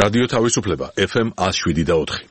რადიო თავისუფლება FM 107.4.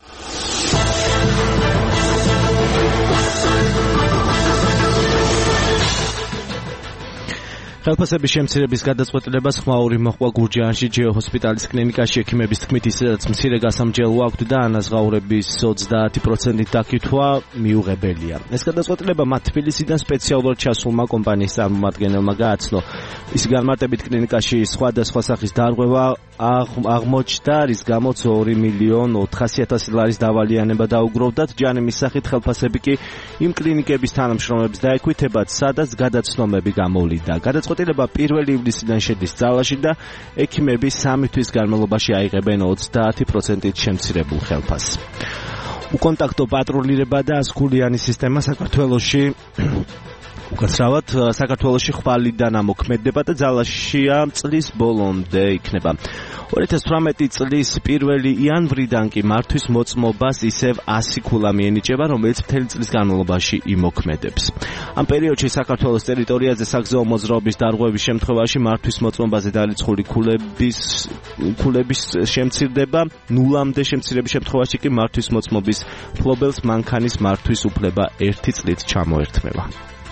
ხელფასების შემცირების გადაწყვეტილებას ხმაური მოჰყვა გურჯაანში ჯეო ჰოსპიტალის კლინიკაში ექიმების თქმით ისედაც მცირე გასამჯელო აქვთ და ანაზღაურების 30%-ით დაკითხვა მიუღებელია. ეს გადაწყვეტილება მათ თბილისიდან სპეციალურად ჩასულმა კომპანიის წარმომადგენელმა გააცნო. ის განმარტებით კლინიკაში სხვადასხვა სახის დარღვევა აღმოჩნდა, რის გამოც 2,400,000 ლარის დავალიანება დაუგროვდათ. ჯანემის სახით ხელფასები კი იმ კლინიკების თანამშრომლებს დაექვითებათ, სადაც გადაცნობები გამოვლინდა. გადაწყვეტილება 1 ივლისიდან შედის ძალაში და ექიმები 3 თვის განმავლობაში აიღებენ 30%-ით შემცირებულ ხელფასს. უკონტაქტო პატრულირება და ასქულიანი სისტემა საქართველოში უკაცრავად საქართველოში ხვალიდან ამოქმედება და ძალაშია წლის ბოლომდე იქნება. 2018 წლის 1 იანვრიდან კი მართვის მოწმობას ისევ 100 ქულა მიენიჭება, რომელიც მთელი წლის განმავლობაში იმოქმედებს. ამ პერიოდში საქართველოს ტერიტორიაზე საგზაო მოძრაობის დარღვევის შემთხვევაში მართვის მოწმობაზე დარიცხული ქულების შემცირდება, ნულამდე შემცირების შემთხვევაში კი მართვის მოწმობის მფლობელს მანქანის მართვის უფლება 1 წლით ჩამოერთმევა.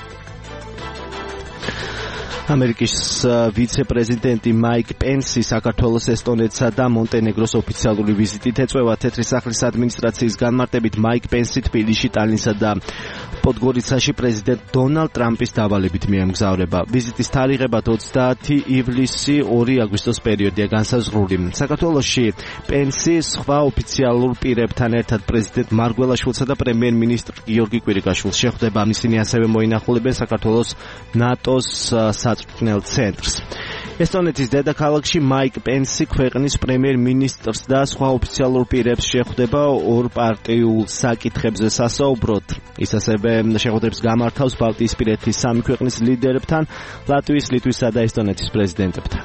ამერიკის ვიცე-პრეზიდენტი მაიკ პენსი საქართველოს, ესტონეთსა და მონტენეგროს ოფიციალური ვიზიტით ეწევა. თეთრი სახლის ადმინისტრაციის განმარტებით მაიკ პენსი თბილისში, ტალინსა და პოდგორიცაში პრეზიდენტ დონალდ ტრამპის დავალებით მიემგზავრება. ვიზიტის თარიღებად 20 ივლისი 2 აგვისტოს პერიოდია განსაზღვრული. საქართველოში პენსი სხვა ოფიციალურ პირებთან ერთად პრეზიდენტ მარგველაშვილსა და პრემიერ-მინისტრ გიორგი კვირიკაშვილს შეხვდება. ისინი ასევე მოინახულებენ საქართველოს ნატოს საწვრთნელ ცენტრს. ესტონეთის დედაქალაქში მაიკ პენსი ქვეყნის პრემიერ-მინისტრს და სხვა ოფიციალურ პირებს შეხვდება ორპარტიულ საკითხებზე სასაუბროდ. ის ასევე შეხვედრებს გამართავს ბალტიისპირეთის 3 ქვეყნის ლიდერებთან, ლატვიის, ლიტვისა და ესტონეთის პრეზიდენტებთან.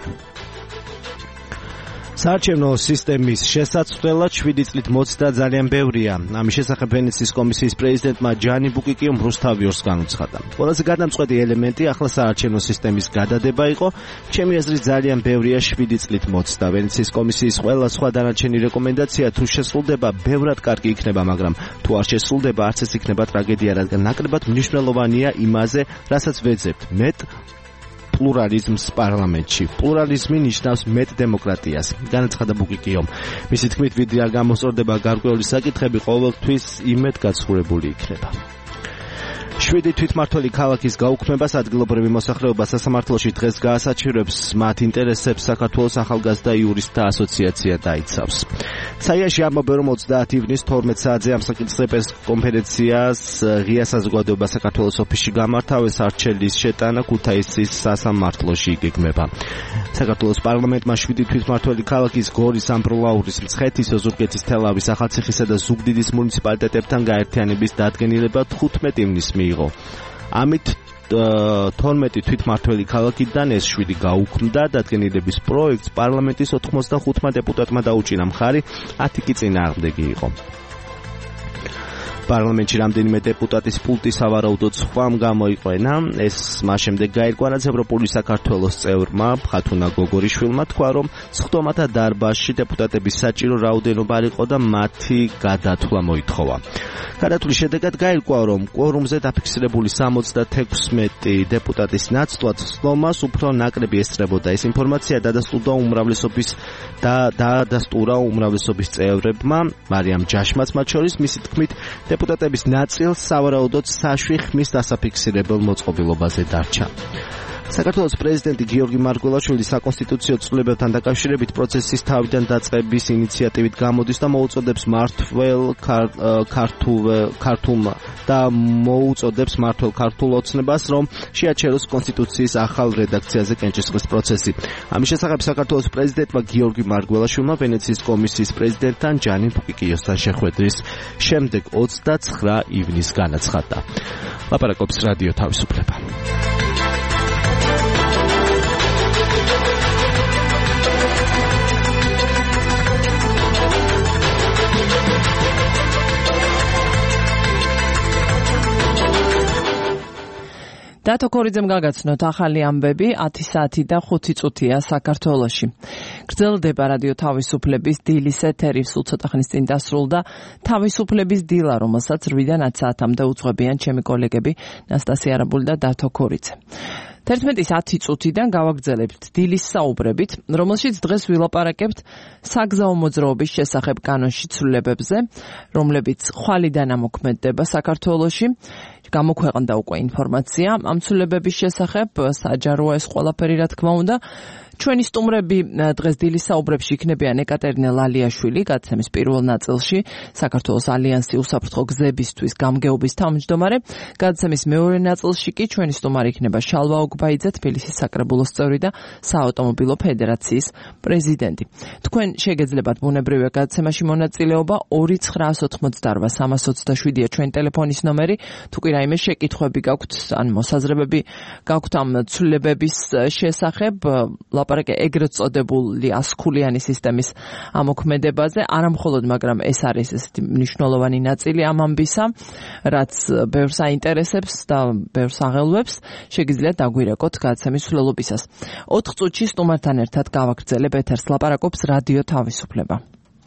საარჩევნო სისტემის შესაცვლელად 7 წლით მოცდა ძალიან ბევრია. ამის შესახებ ვენეციის კომისიის პრეზიდენტმა ჯანი ბუკიკიომ რუსთავიორს განუცხადა. ყველაზე გადამწყვეტი ელემენტი ახლა საარჩევნო სისტემის გადადება იყო. ჩემი აზრით ძალიან ბევრია 7 წლით მოცდა. ვენეციის კომისიის ყველა სხვა დანარჩენი რეკომენდაცია თუ შესრულდება, ბევრად კარგი იქნება, მაგრამ თუ არ შესრულდება, არც ეს იქნება ტრაგედია, რადგან ნაკლებად მნიშვნელოვანია იმაზე, რასაც ვეძებთ. მეტ პლურალიზმს პარლამენტში. პლურალიზმი ნიშნავს მეტ დემოკრატიას. განაცხადა ბუკიკიომ. მისი თქმით, ვიდრე არ გამოსწორდება გარკვეული საკითხები, ყოველთვის იმედ გაცხრებული იქნება. 7 თვითმმართველი ქალაქის გაუქმებას ადგილობრივი მოსახლეობა სასამართლოში დღეს გაასაჩივრებს. მათ ინტერესებს საქართველოს ახალგაზრდა იურისტთა ასოციაცია დაიცავს. ცაიაში ამბობენ, რომ 30 ივნის 12 საათზე ამ საკითხზე პრესკონფერენციას ღია საზოგადოება საქართველოს ოფისში გამართავეს. არჩელის შეტანა ქუთაისის სასამართლოში იგეგმება. საქართველოს პარლამენტმა 7 თვითმმართველი ქალაქის გორის, ამბროლაურის, მცხეთის, ოზურგეთის, თელავის, ახალციხისა და ზუგდიდის მუნიციპალიტეტებთან გაერთიანების დადგენილება 15 ივნის მიიღო. ამით 12 თვითმმართველი ქალაქიდან ეს 7 გაუქმდა. დადგენილების პროექტს პარლამენტის 85 დეპუტატმა დაუჭირა მხარი, 10 კი წინააღმდეგი იყო. პარლამენტში რამდენიმე დეპუტატის პულტი სავარაუდოდ სხვამ გამოიყენა. ეს მას შემდეგ გაირკვევა ევროპული საქართველოს წევრმა ხათუნა გოგორიშვილმა, თქვა, რომ სხდომათა დარბაზში დეპუტატების საჭირო რაოდენობა არ იყო და მათი გადათვლა მოითხოვა. გადათვლის შედეგად გაირკვა, რომ კვორუმზე დაფიქსირებული 76 დეპუტატის ნაცვლად სხდომას უფრო ნაკლები ესწრებოდა. ეს ინფორმაცია დაადასტურა უმრავლესობის წევრებმა, მარიამ ჯაშმაც მათ შორის. მისი თქმით, დეპუტატების ნაწილს სავარაუდოდ საშვი ხმის დასაფიქსირებელ მოწყობილობაზე დარჩა. საქართველოს პრეზიდენტი გიორგი მარგველაშვილი საკონსტიტუციო ცვლილებებთან დაკავშირებით პროცესის თავიდან დაწყების ინიციატივით გამოდის და მოუწოდებს მართლ ქართულ ოცნებას, რომ შეაჩეროს კონსტიტუციის ახალ რედაქციაზე კენჭისყრის პროცესი. ამის შესახებ საქართველოს პრეზიდენტმა გიორგი მარგველაშვილმა ვენეციის კომისიის პრეზიდენტთან ჯანი ბუკიკიოსთან შეხვედრის შემდეგ 29 ივნის განაცხადა. ლაპარაკობს რადიო თავისუფლება. დათო ქორიძემ გაგაცნოთ ახალი ამბები 10 საათი და 5 წუთია საქართველოში. გრძელდება რადიო თავისუფლების დილის ეთერი, სულ ცოტა ხნის წინ დასრულდა თავისუფლების დილა, რომელსაც 8-დან 10 საათამდე უძღვებიან ჩემი კოლეგები ნასტასია არაბული და დათო ქორიძე. 11-ის 10 წუთიდან გავაგრძელებთ დილის საუბრებით, რომელშიც დღეს ვილაპარაკებთ საგზაო მოძრაობის შესახებ კანონში ცვლილებებზე, რომლებიც ხვალიდან ამოქმედდება საქართველოში. გამოქვეყნდა უკვე ინფორმაცია ამ ცვლილებების შესახებ, საჯაროა ეს ყველაფერი, რა თქმა უნდა. ჩვენი სტუმრები დღეს დილის საუბრებში იქნებიან ეკატერინე ლალიაშვილი, გადაცემის პირველ ნაწილში, საქართველოს ალიანსი უსაფრთხო გზებისთვის გამგეობის თავმჯდომარე, გადაცემის მეორე ნაწილში კი ჩვენი სტუმარი იქნება შალვა ოგბაიძე, თბილისის საკრებულოს წევრი და საავტომობილო ფედერაციის პრეზიდენტი. თქვენ შეგეძლებათ ბუნებრივია გადაცემაში მონაწილეობა 2988327-ია ჩვენი ტელეფონის ნომერი, თუ კი რაიმე შეკითხვები გაქვთ, ან მოსაზრებები გაქვთ ამ ცვლილებების შესახებ, ლაპარაკი ეგრეთ წოდებული 100-ქულიანი სისტემის ამოქმედებაზე, არა მხოლოდ, მაგრამ ეს არის ესეთი მნიშვნელოვანი ნაწილი ამ ამბისა, რაც ბევრს აინტერესებს და ბევრს აღელვებს, შეგიძლიათ დაგვირეკოთ გადაცემის სრულობისას. 4 წუთში სტუმართან ერთად გავაგრძელებ ეთერს, ლაპარაკობს რადიო თავისუფლება.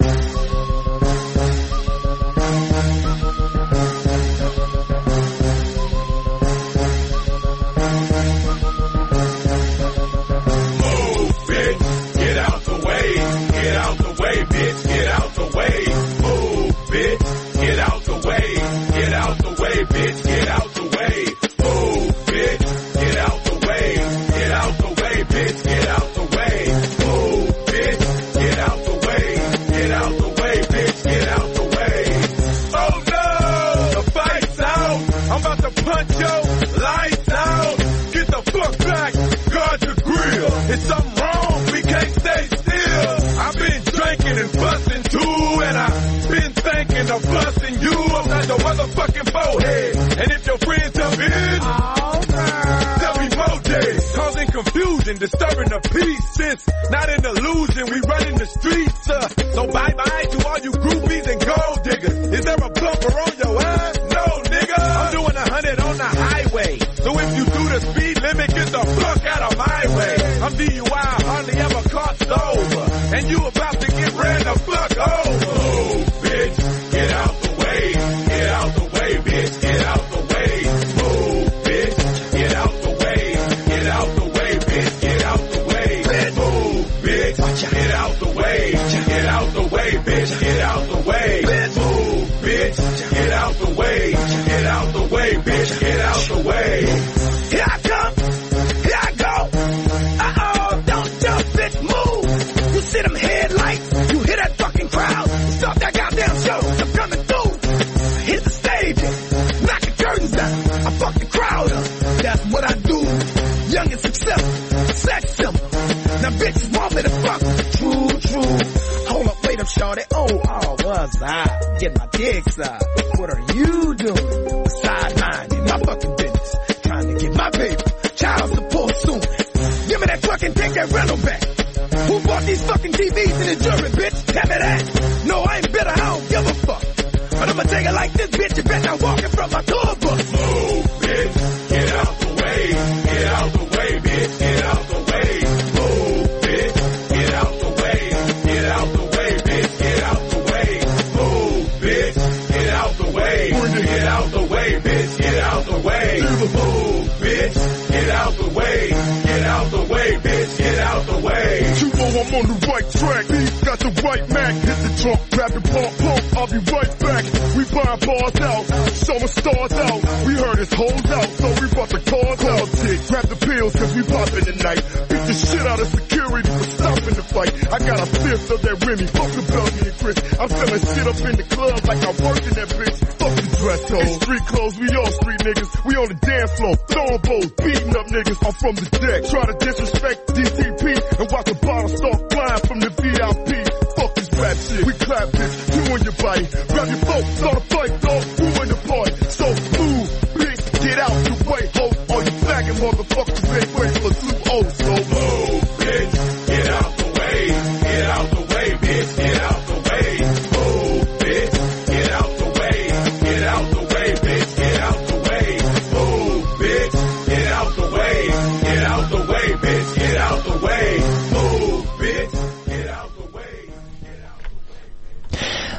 It's something wrong, we can't stay still. I've been drinking and busting too, and I've been thinking of busting you upside your motherfucking forehead. And if your friends jump in, they'll be more dead. Causing confusion, disturbing the peace. Since not an illusion, we running the streets. So bye-bye to all you groupies and gold diggers. Is there a bumper on your ass? No, nigga. I'm doing 100 on the highway. So if you do the speed limit, get the fuck out of my way. I'm DUI, hardly ever caught sober. And you about to get ran the fuck over. Move, bitch, get out the way. Get out the way, bitch, get out the way. Move, bitch, get out the way. Get out the way, bitch, get out the way. Move, bitch, get out the way. Get out the way, bitch, get out the way. Move, bitch, get out the way. Get out the way, bitch, get out the way. Here I come, here I go. Don't jump, bitch, move. You see them headlights, you hear that fucking crowd. Stop that goddamn show, I'm coming through. Hit the stage, knock the curtains down. I fuck the crowd up, that's what I do. Young and successful, sex simple. Now bitches want me to fuck. True. Hold up, wait up, shorty. Oh, what's that? Get my dick sucked. What are you doing? Sideline, my fucking business. Trying to get my paper. Child support soon. Give me that truck and take that rental back. Who bought these fucking TVs in the jury, bitch? Tell me that. No, I ain't bitter, I don't give a fuck. But I'ma take it like this, bitch. You better not walk in from my tour bus. Move, bitch. Get out the way. Get out the way, bitch. Get out the way. Move, bitch. Get out the way. Get out the way, bitch. Get out the way. Move, bitch. Get out the way. Get out the way, bitch. Get out the way. Move, bitch. Get out the way. Get out the way, bitch. Get out the way. You know I'm on the right track. He's got the right Mac. Hit the trunk, grab the pump. I'll be right back. We buying bars out, showing stars out. We heard his hoes out, so we brought the cars out. Grab the pills, cause we poppin' tonight. Beat the shit out of security for stopping the fight. I got a fifth of that Remy. Fuck the Belgian and Chris. I'm selling shit up in the club like I work in that bitch. Fuck the dress code. In street clothes, we all street niggas. We on the dance floor, throwing bows, beating up niggas. I'm from the deck. Try to disrespect DTP and watch the bottle start flying from the VIP. Fuck this rap shit. We clap this, you on your body. Grab your folks, start a fight, dog. Who in the party? So move, bitch, get out the way, ho. All you faggot motherfuckers ain't waiting for 2-0. So move, bitch, get out the way. Get out the way, bitch, get out the way. Move, bitch, get out the way. Get out the way, bitch, get out the way. Move, bitch, get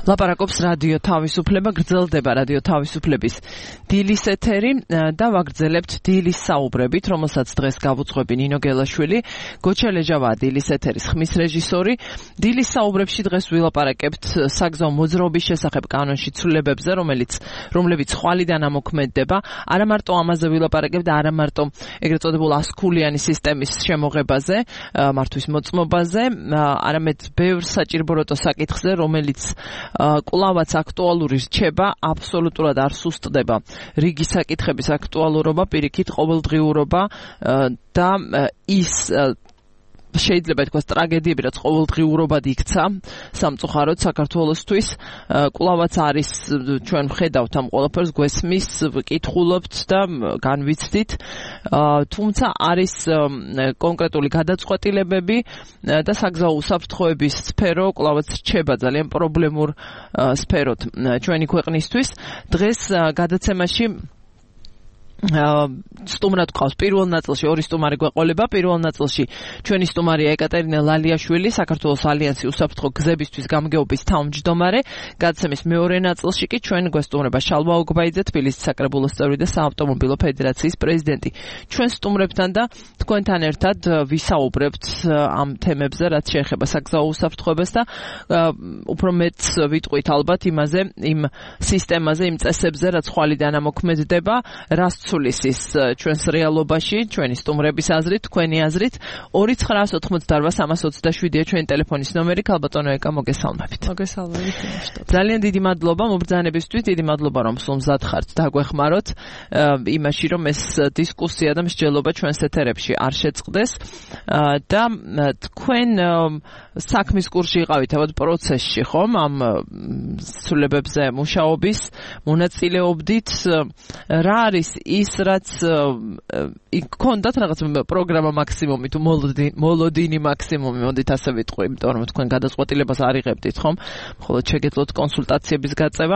ლაპარაკობს რადიო თავისუფლება, გრძელდება რადიო თავისუფლების დილის ეთერი და ვაგრძელებთ დილის საუბრებით, რომელსაც დღეს გავუძღვები ნინო გელაშვილი, გოჩა ლეჟავაა დილის ეთერის ხმის რეჟისორი. დილის საუბრებში დღეს ვილაპარაკებთ საგზაო მოძრაობის შესახებ კანონში ცვლილებებზე, რომლებიც ხვალიდან ამოქმედდება. არა მარტო ამაზე ვილაპარაკებთ და არა მარტო ეგრეთ წოდებულ ასქულიანი სისტემის შემოღებაზე, მართვის მოწმობაზე, არამედ ბევრ საჭირობროტო საკითხზე, რომელიც კვლავაც აქტუალური რჩება, აბსოლუტურად არ სუსტდება რიგი საკითხების აქტუალურობა, პირიქით ყოველდღიურობა და ის შეიძლება ითქვას ტრაგედიები, რაც ყოველდღიურობად იქცა სამწუხაროდ საქართველოსთვის, კვლავაც არის, ჩვენ ვხედავთ ამ ყველაფერს, გვესმის, ვკითხულობთ და განვიცდით, თუმცა არის კონკრეტული გადაწყვეტილებები და საგზაო უსაფრთხოების სფერო კვლავაც რჩება ძალიან პრობლემურ სფეროთ ჩვენი ქვეყნისთვის. დღეს გადაცემაში სტუმრად ყავს პირველ ნაწილში ორი სტუმარი გვეყოლება. პირველ ნაწილში ჩვენი სტუმარია ეკატერინე ლალიაშვილი, საქართველოს ალიანსი უსაფრთხო გზებისთვის გამგეობის თავმჯდომარე. გადაცემის მეორე ნაწილში კი ჩვენ გვესტუმრება შალვა ოგბაიძე, თბილისის საკრებულოს წევრი და საავტომობილო ფედერაციის პრეზიდენტი. ჩვენ სტუმრებთან და თქვენთან ერთად ვისაუბრებთ ამ თემებზე, რაც შეეხება საგზაო უსაფრთხოებას და უფრო მეტს ვიტყვით ალბათ იმაზე, იმ სისტემაზე, იმ წესებზე, რაც ხვალიდან ამოქმედდება, რას ცulis ის ჩვენს რეალობაში, ჩვენი სტუმრების აზრით, თქვენი აზრით. 2988327-ია ჩვენი ტელეფონის ნომერი. ქალბატონო ეკა, მოგესალმებით. მოგესალმებით. ძალიან დიდი მადლობა მობრძანებისთვის, დიდი მადლობა რომ სულ მზად ხართ დაგვეხმაროთ იმაში, რომ ეს დისკუსია და მსჯელობა ჩვენს ეთერებში არ შეწყდეს და თქვენ საქმის კურსში იყავით ალბათ პროცესში, ხომ? ამ ცვლილებებზე მუშაობის მონაწილეობდით. რა არის ის, რაც იქონდათ რაღაც პროგრამა მაქსიმუმი თუ მოლოდინი მაქსიმუმი, მოდით ასე ვიტყვი, იმიტომ რომ თქვენ გადაწყვეტილებას არ იღებდით, ხომ? მხოლოდ შეგეძლოთ კონსულტაციების გაწევა.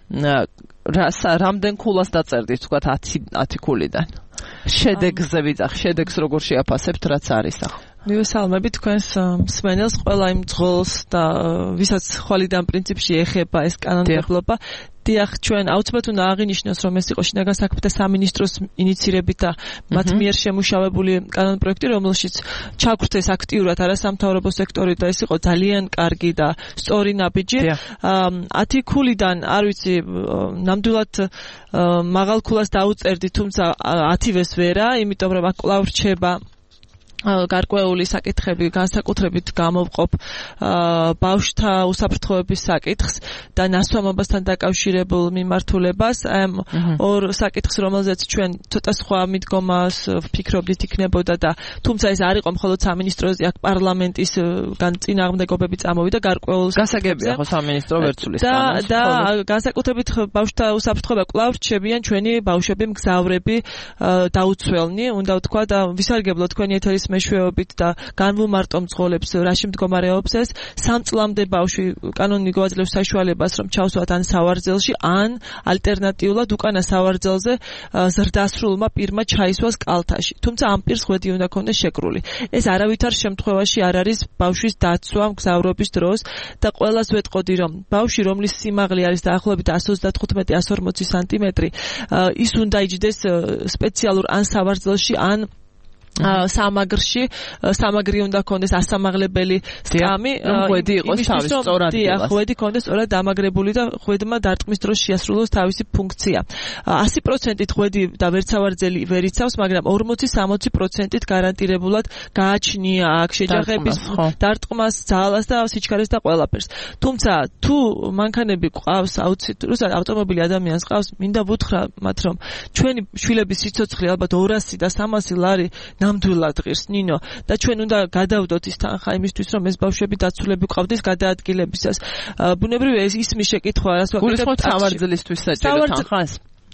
რამდენ ქულას დაწერდით, თქვათ 10 ქულიდან? შედეგზე ვიძახ, შედეგს როგორ შეაფასებთ, რაც არის ახლა? მივესალმები თქვენს მსმენელს, ყველა იმ ძღოლს და ვისაც ხვალიდან პრინციპში ეხება ეს კანონმდებლობა. დიახ, ჩვენ აუცილებლად უნდა აღინიშნოს, რომ ეს იყო შინაგან საქმეთა სამინისტროს ინიცირებით და მათ მიერ შემუშავებული კანონპროექტი, რომელშიც ჩაგვრთეს აქტიურად არასამთავრობო სექტორი და ეს იყო ძალიან კარგი და სწორი ნაბიჯი. 10 ქულიდან, არ ვიცი, ნამდვილად მაღალ ქულას დაუწერდი, თუმცა 10-ვეს ვერა, იმიტომ რომ აქ კვლავ რჩება გარკვეული საკითხები, განსაკუთრებით გამოვყოფ ბავშვთა უსაფრთხოების საკითხს და ნასვამობასთან დაკავშირებულ მიმართულებას. ორ საკითხს, რომელზეც ჩვენ ცოტა სხვა მიდგომას ვფიქრობდით იქნებოდა და თუმცა ეს არ იყო მხოლოდ სამინისტროზე, აქ პარლამენტის წინააღმდეგობები წამოვიდა გარკვეულ გასაგებია ხო სამინისტრო ვერცულის და განსაკუთრებით ბავშვთა უსაფრთხოება კვლავ რჩებიან ჩვენი ბავშვები, მგზავრები დაუცველნი, უნდა ვთქვა და ვისარგებლო თქვენი ეთერის მეშვეობით და განვუმარტო მძღოლებს რაში მდგომარეობს ეს. 3 წლამდე ბავშვი კანონი გვაძლევს საშუალებას, რომ ჩავსვათ ან სავარძელში, ან ალტერნატიულად უკანა სავარძელზე ზრდასრულმა პირმა ჩაისვას კალთაში. თუმცა ამ პირს ხვედი უნდა ქონდეს შეკრული. ეს არავითარ შემთხვევაში არ არის ბავშვის დაცვა მგზავრობის დროს და ყველას ვეტყოდი, რომ ბავშვი, რომლის სიმაღლე არის დაახლოებით 135-140 სანტიმეტრი, ის უნდა იჯდეს სპეციალურ ან სავარძელში, ან სამაგრში, სამაგრი უნდა ქონდეს ასამაღლებელი სკამი, ხვედი იყოს თავის სწორად. ხვედი ქონდეს სწორად დამაგრებული და ხვედმა დარტყმის დროს შეასრულოს თავისი ფუნქცია. 100%-ით ხვედი და ვერცავარძელი ვერ იცავს, მაგრამ 40-60%-ით გარანტირებულად გააჩნია აქ შეჯახების დარტყმას, ძალას და სიჩქარეს და ყველაფერს. თუმცა თუ მანქანები ყავს, აუცილებლად ავტომობილი ადამიანს ყავს, მინდა ვუთხრა მათ, რომ ჩვენი შვილების სიცოცხლე ალბათ 200 და 300 ლარი ნამდვილად ღირს, ნინო, და ჩვენ უნდა გადავდოთ ის თანხა იმისთვის, რომ ეს ბავშვები დაცულები ყავდეს გადაადგილებისას. ბუნებრივია ეს ისმის შეკითხვა, რას ვაკეთებ სავარძელისთვის საჭირო თანხას?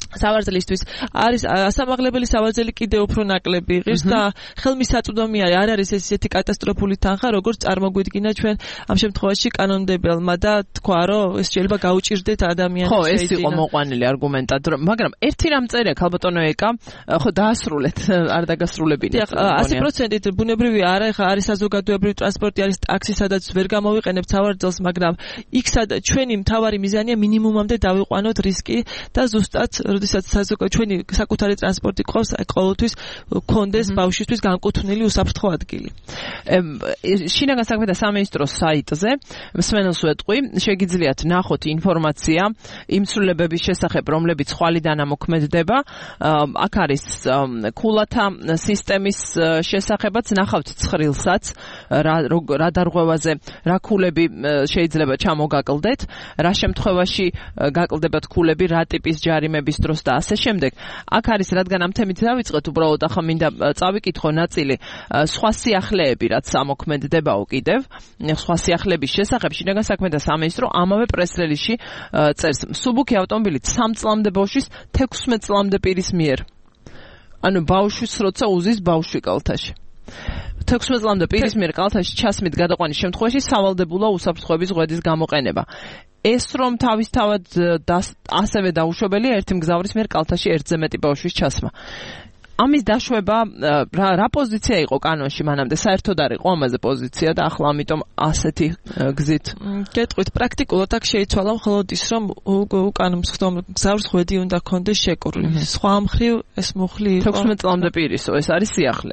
სავარძელისთვის არის ასამაღლებელი სავარძელი კიდევ უფრო ნაკლები იღებს და ხელმისაწვდომია არ არის ესეთი კატასტროფული თანხა როგორც წარმოგვიდგინა ჩვენ ამ შემთხვევაში კანონმდებელმა და თქვა რომ ეს შეიძლება გაუჭირდეთ ადამიანებს ხო ეს იყო მოყვანილი არგუმენტად მაგრამ ერთი რამ წერია ქალბატონო ეკა ხო დაასრულეთ არ დაგასრულებინეთ 100% ბუნებრივია არა ეხა არის საზოგადოებრივი ტრანსპორტი არის ტაქსი სადაც ვერ გამოვიყენებთ სავარძელს მაგრამ იქ ჩვენი მთავარი მიზანია მინიმუმამდე დავიყვანოთ რისკი და ზუსტად როდესაც ჩვენი საკუთარი ტრანსპორტი ყავს ყოველთვის გქონდეს ბავშვისთვის განკუთვნილი უსაფრთხო ადგილი. შინაგან საქმეთა სამინისტროს საიტზე მსმენელს ვეტყვი, შეგიძლიათ ნახოთ ინფორმაცია იმ ცვლილებების შესახებ, რომლებიც ხვალიდან ამოქმედდება. აქ არის ქულათა სისტემის შესახებაც, ნახავთ ცხრილსაც, რა დარღვევაზე, რა ქულები შეიძლება ჩამოგაკლდეთ, რა შემთხვევაში გაკლდებათ ქულები, რა ტიპის ჯარიმების დროს და ასე შემდეგ. აქ არის რადგან ამ თემით დავიწყეთ, უბრალოდ ახლა მინდა წავიკითხო ნაწილი სხვა სიახლეები, რაც ამოქმედდებაო კიდევ. სხვა სიახლეების შესახებ შინაგან საქმეთა სამინისტრო ამავე პრეს-რელიზში წერს. მსუბუქი ავტომობილით 3 წლამდე ბავშვის 16 წლამდე პირის მიერ. ანუ ბავშვის როცა უზის ბავშვი კალთაში. 16 წლამდე პირის მიერ კალთაში ჩასმით გადაყვანის შემთხვევაში სავალდებულო უსაფრთხოების ღვედის გამოყენება. ეს რომ თავისთავად ასევე დაუშვებელია ერთი მგზავრის მიერ კალთაში ერთზე მეტი ბავშვის ჩასმა. ამის დაშვება რა პოზიცია იყო კანონში მანამდე საერთოდ არ იყო ამაზე პოზიცია და ახლა ამიტომ ასეთი გზით გეტყვით პრაქტიკულად აქ შეიცვალა მხოლოდ ის რომ უკან მგზავრს ღვედი უნდა ქონდეს შეკრული სხვა მხრივ ეს მუხლი იყო 16 წლამდე პირისო ეს არის სიახლე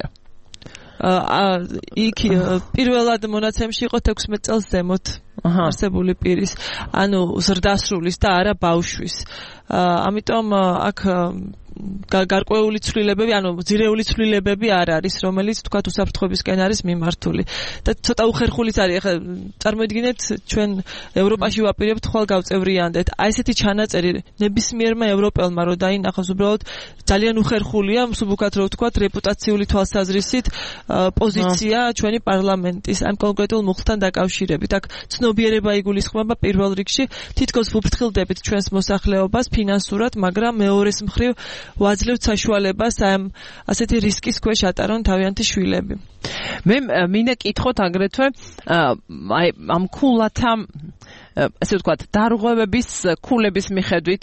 იქ პირველად მონაცემში იყო 16 წელს ზემოთ არსებული პირის ანუ ზრდასრულის და არა ბავშვის ამიტომ აქ გარკვეული ცვლილებები, ანუ ძირეული ცვლილებები არ არის, რომელიც თქვა უსაფრთხოებისკენ არის მიმართული. და ცოტა უხერხულიც არის. ახლა წარმოიდგინეთ, ჩვენ ევროპაში ვაპირებთ ხვალ გავწევრიანდეთ. აი ესეთი ჩანაწერი ნებისმიერმა ევროპელმა რო დაინახოს, უბრალოდ ძალიან უხერხულია, მსუბუქად რო ვთქვათ, რეპუტაციული თვალსაზრისით პოზიცია ჩვენი პარლამენტის ამ კონკრეტულ მუხლთან დაკავშირებით. აქ ცნობიერება იგულისხმება პირველ რიგში, თითქოს ვუფრთხილდებით ჩვენს მოსახლეობას ფინანსურად, მაგრამ მეორეს მხრივ ვაძლევთ საშუალებას ამ ასეთი რისკის ქვეშ ატარონ თავიანთი შვილები. მე მინდა კითხოთ აგრეთვე აი ამ ქულათა ასე ვთქვათ დარღვევების ქულების მიხედვით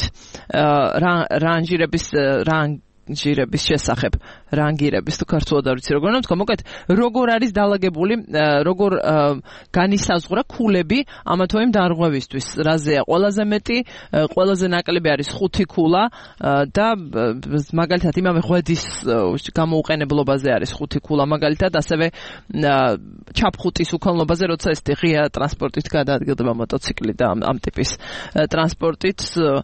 რანგირების შესახებ რანგირების თუ ქართულად არ ვიცი როგორ ნამთქვა მოკეთ როგორ არის დალაგებული როგორ განისაზღვრა ქულები ამა თუ იმ დარღვევისთვის რაზეა ყველაზე მეტი ყველაზე ნაკლები არის 5 ქულა და მაგალითად იმავე ღვედის გამოუყენებლობაზე არის 5 ქულა მაგალითად ასევე ჩაფხუტის უქონლობაზე როცა ეს ღია ტრანსპორტით გადაადგილდება მოტოციკლი და ამ ტიპის ტრანსპორტით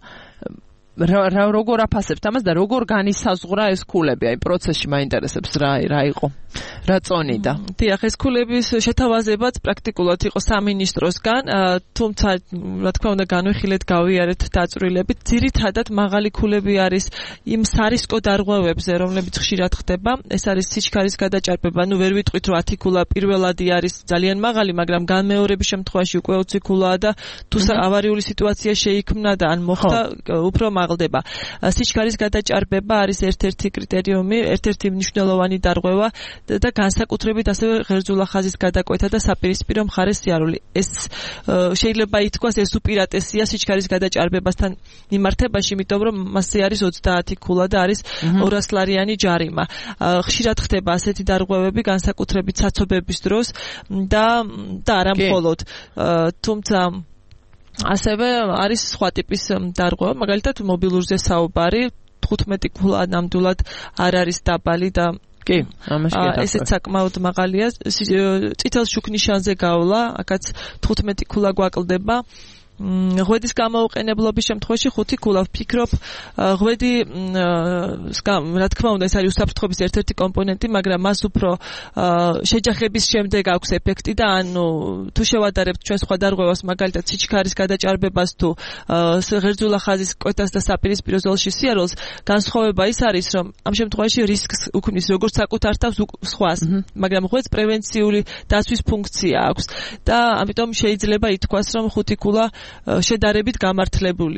როგორ აფასებთ ამას და როგორ განისაზღვრა ეს ქულები? აი პროცესში მაინტერესებს რა იყო? რა წონიდა? დიახ, ეს ქულების შეთავაზებაც პრაქტიკულად იყო სამინისტროსგან, თუმცა რა თქმა უნდა განვიხილეთ, გავიარეთ დაწვრილებით. ძირითადად მაღალი ქულები არის იმ სარისკო დარღვევებზე, რომლებიც ხშირად ხდება. ეს არის სიჩქარის გადაჭარბება. ნუ ვერ ვიტყვით, რომ 10 ქულა პირველადი არის ძალიან მაღალი, მაგრამ განმეორების შემთხვევაში უკვე 20 ქულაა და თუ ავარიული სიტუაცია შეიქმნა და ან მოხდა, უფრო მაღლდება. სიჩქარის გადაჭარბება არის ერთ-ერთი კრიტერიუმი, ერთ-ერთი მნიშვნელოვანი დარღვევა და განსაკუთრებით ასევე ღერძულახაზის გადაკვეთა და საპირისპირო მხარეს სიარული. ეს შეიძლება ითქვას ეს უპირატესია სიჩქარის გადაჭარბებასთან მიმართებაში, იმიტომ რომ მასზე არის 30 ქულა და არის 200 ლარიანი ჯარიმა. ხშირად ხდება ასეთი დარღვევები განსაკუთრებით საცობების დროს და არა მხოლოდ, თუმცა ასევე არის სხვა ტიპის დარღვევა, მაგალითად მობილურზე საუბარი 15 ქულა ნამდვილად არ არის დაბალი და კი, ამაში ესეც საკმაოდ მაღალია. წითელ შუქნიშანზე გავლა, აქაც 15 ქულა გვაკლდება. ღვედის გამოუყენებლობის შემთხვევაში 5 ქულა ვფიქრობ, ღვედი რა თქმა უნდა ეს არის უსაფრთხოების ერთ-ერთი კომპონენტი, მაგრამ მას უფრო შეჯახების შემდეგ აქვს ეფექტი და ანუ თუ შევადარებთ ჩვენ სხვა დარღვევას, მაგალითად სიჩქარის გადაჭარბებას თუ ღერძულახაზის კვეთას და საპირისპირო ზოლში სიარულს, განსხვავება ის არის, რომ ამ შემთხვევაში რისკს უქმნის როგორც საკუთარ თავს სხვას, მაგრამ ღვედს პრევენციული დაცვის ფუნქცია აქვს და ამიტომ შეიძლება ითქვას, რომ 5 ქულა შედარებით გამართლებულია.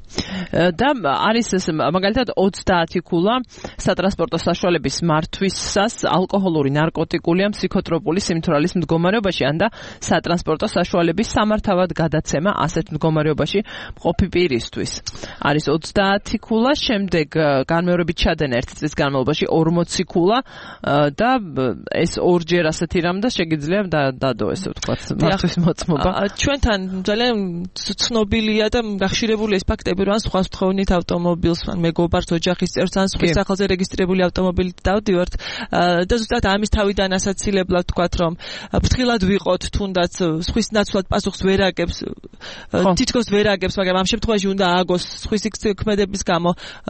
და არის მაგალითად 30 ქულა სატრანსპორტო საშუალების მართვისას ალკოჰოლური, ნარკოტიკული ან ფსიქოტროპული სიმთვრალის მდგომარეობაში ან და სატრანსპორტო საშუალების სამართავად გადაცემა ასეთ მდგომარეობაში მყოფი პირისთვის. არის 30 ქულა, შემდეგ განმეორებით ჩადენა 1 წლის განმავლობაში 40 ქულა და ეს ორჯერ ასეთი რამ და შეგიძლია დადო ესე ვთქვათ მართვის მოწმობა. ჩვენთან ძალიან ცნობილია და გახშირებულია ეს ფაქტები, რომ სხვა სთხოვნით ავტომობილს, ან მეგობარს, ოჯახის წევრს, ან სხვა სახელზე რეგისტრირებული ავტომობილით დავდივართ და ზუსტად ამის თავიდან ასაცილებლად ვთქვათ, რომ ფრთხილად ვიყოთ, თუნდაც სხვის ნაცვლად პასუხს ვერ აგებს, თითქოს ვერ აგებს, მაგრამ ამ შემთხვევაში უნდა ააგოს სხვის ქმედების გამო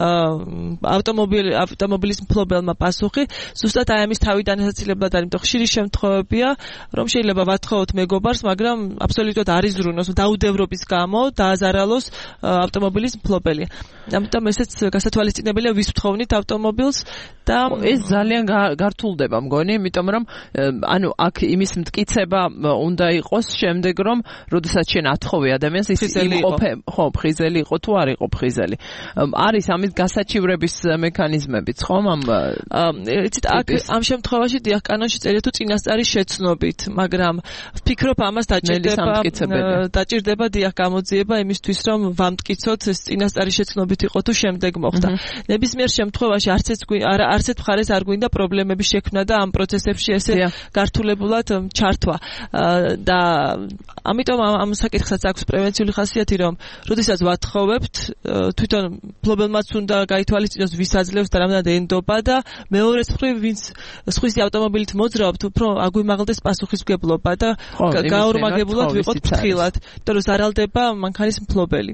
ავტომობილის მფლობელმა პასუხი. ზუსტად ამის თავიდან ასაცილებლად არის, იმიტომ ხშირი შემთხვევებია, რომ შეიძლება ვათხოვოთ მეგობარს, მაგრამ აბსოლუტურად არ იზრუნოს დაუდევრობის გამო დააზარალოს ავტომობილის მფლობელი. ამიტომ ესეც გასათვალისწინებელია ვის ვთხოვნით ავტომობილს და ეს ძალიან გართულდება მგონი, იმიტომ რომ ანუ აქ იმის მტკიცება უნდა იყოს შემდეგ რომ როდესაც შენ ათხოვე ადამიანს ის ხო ფხიზელი იყო თუ არ იყო ფხიზელი. არის ამის გასაჩივრების მექანიზმებიც ხო იცით აქ ამ შემთხვევაში დიახ კანონში წერია თუ წინასწარი შეცნობით, მაგრამ ვფიქრობ ამას დაჭირდება დიახ გამოძიება იმისთვის რომ ვამტკიცოთ ეს წინასწარი შეცნობით იყო თუ შემდეგ მოხდა. ნებისმიერ შემთხვევაში არც ერთ მხარეს არ გვინდა პრობლემების შექმნა და ამ პროცესებში ესე გართულებულად ჩართვა. და ამიტომ ამ საკითხსაც აქვს პრევენციული ხასიათი, რომ როდესაც ვათხოვებთ, თვითონ მფლობელმაც უნდა გაითვალისწინოს ვის აძლევს და რამდენად ენდობა და მეორეს მხრივ ვინც სხვისი ავტომობილით მოძრაობთ, უფრო აგვიმაღლდეს პასუხისმგებლობა და გაორმაგებულად ვიყოთ ფრთხილად, იმიტომ რომ ზარალდება მანქანის მფლობელი.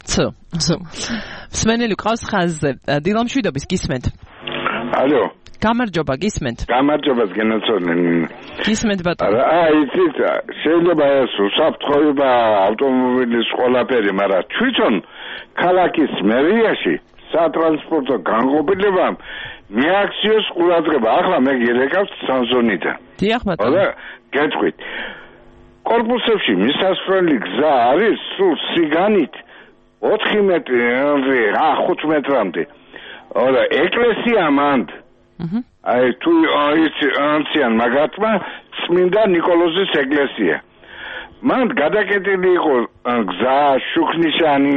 მსმენელი ყავს ხაზზე. დილამშვიდობის გისმენთ. ალო. გამარჯობა, გისმენთ. გამარჯობას გენაცვლენ. გისმენთ ბატონო. იცით, შეიძლება ეს უსაფრთხოება ავტომობილის ყველაფერი, მაგრამ თვითონ ქალაქის მერიაში სატრანსპორტო განყოფილებამ მიაქციოს ყურადღება. ახლა მე გირეკავთ სამზონიდან. დიახ ბატონო. და გეტყვით. კორპუსებში მისასვლელი გზა არის სულ სიგანით 4 მეტრი, 5 მეტრამდე. და ეკლესია მანდ. აი თუ ანციან მაგათმა წმინდა ნიკოლოზის ეკლესია. მან გადაკეტილი იყო გზა, შუქნიშანი,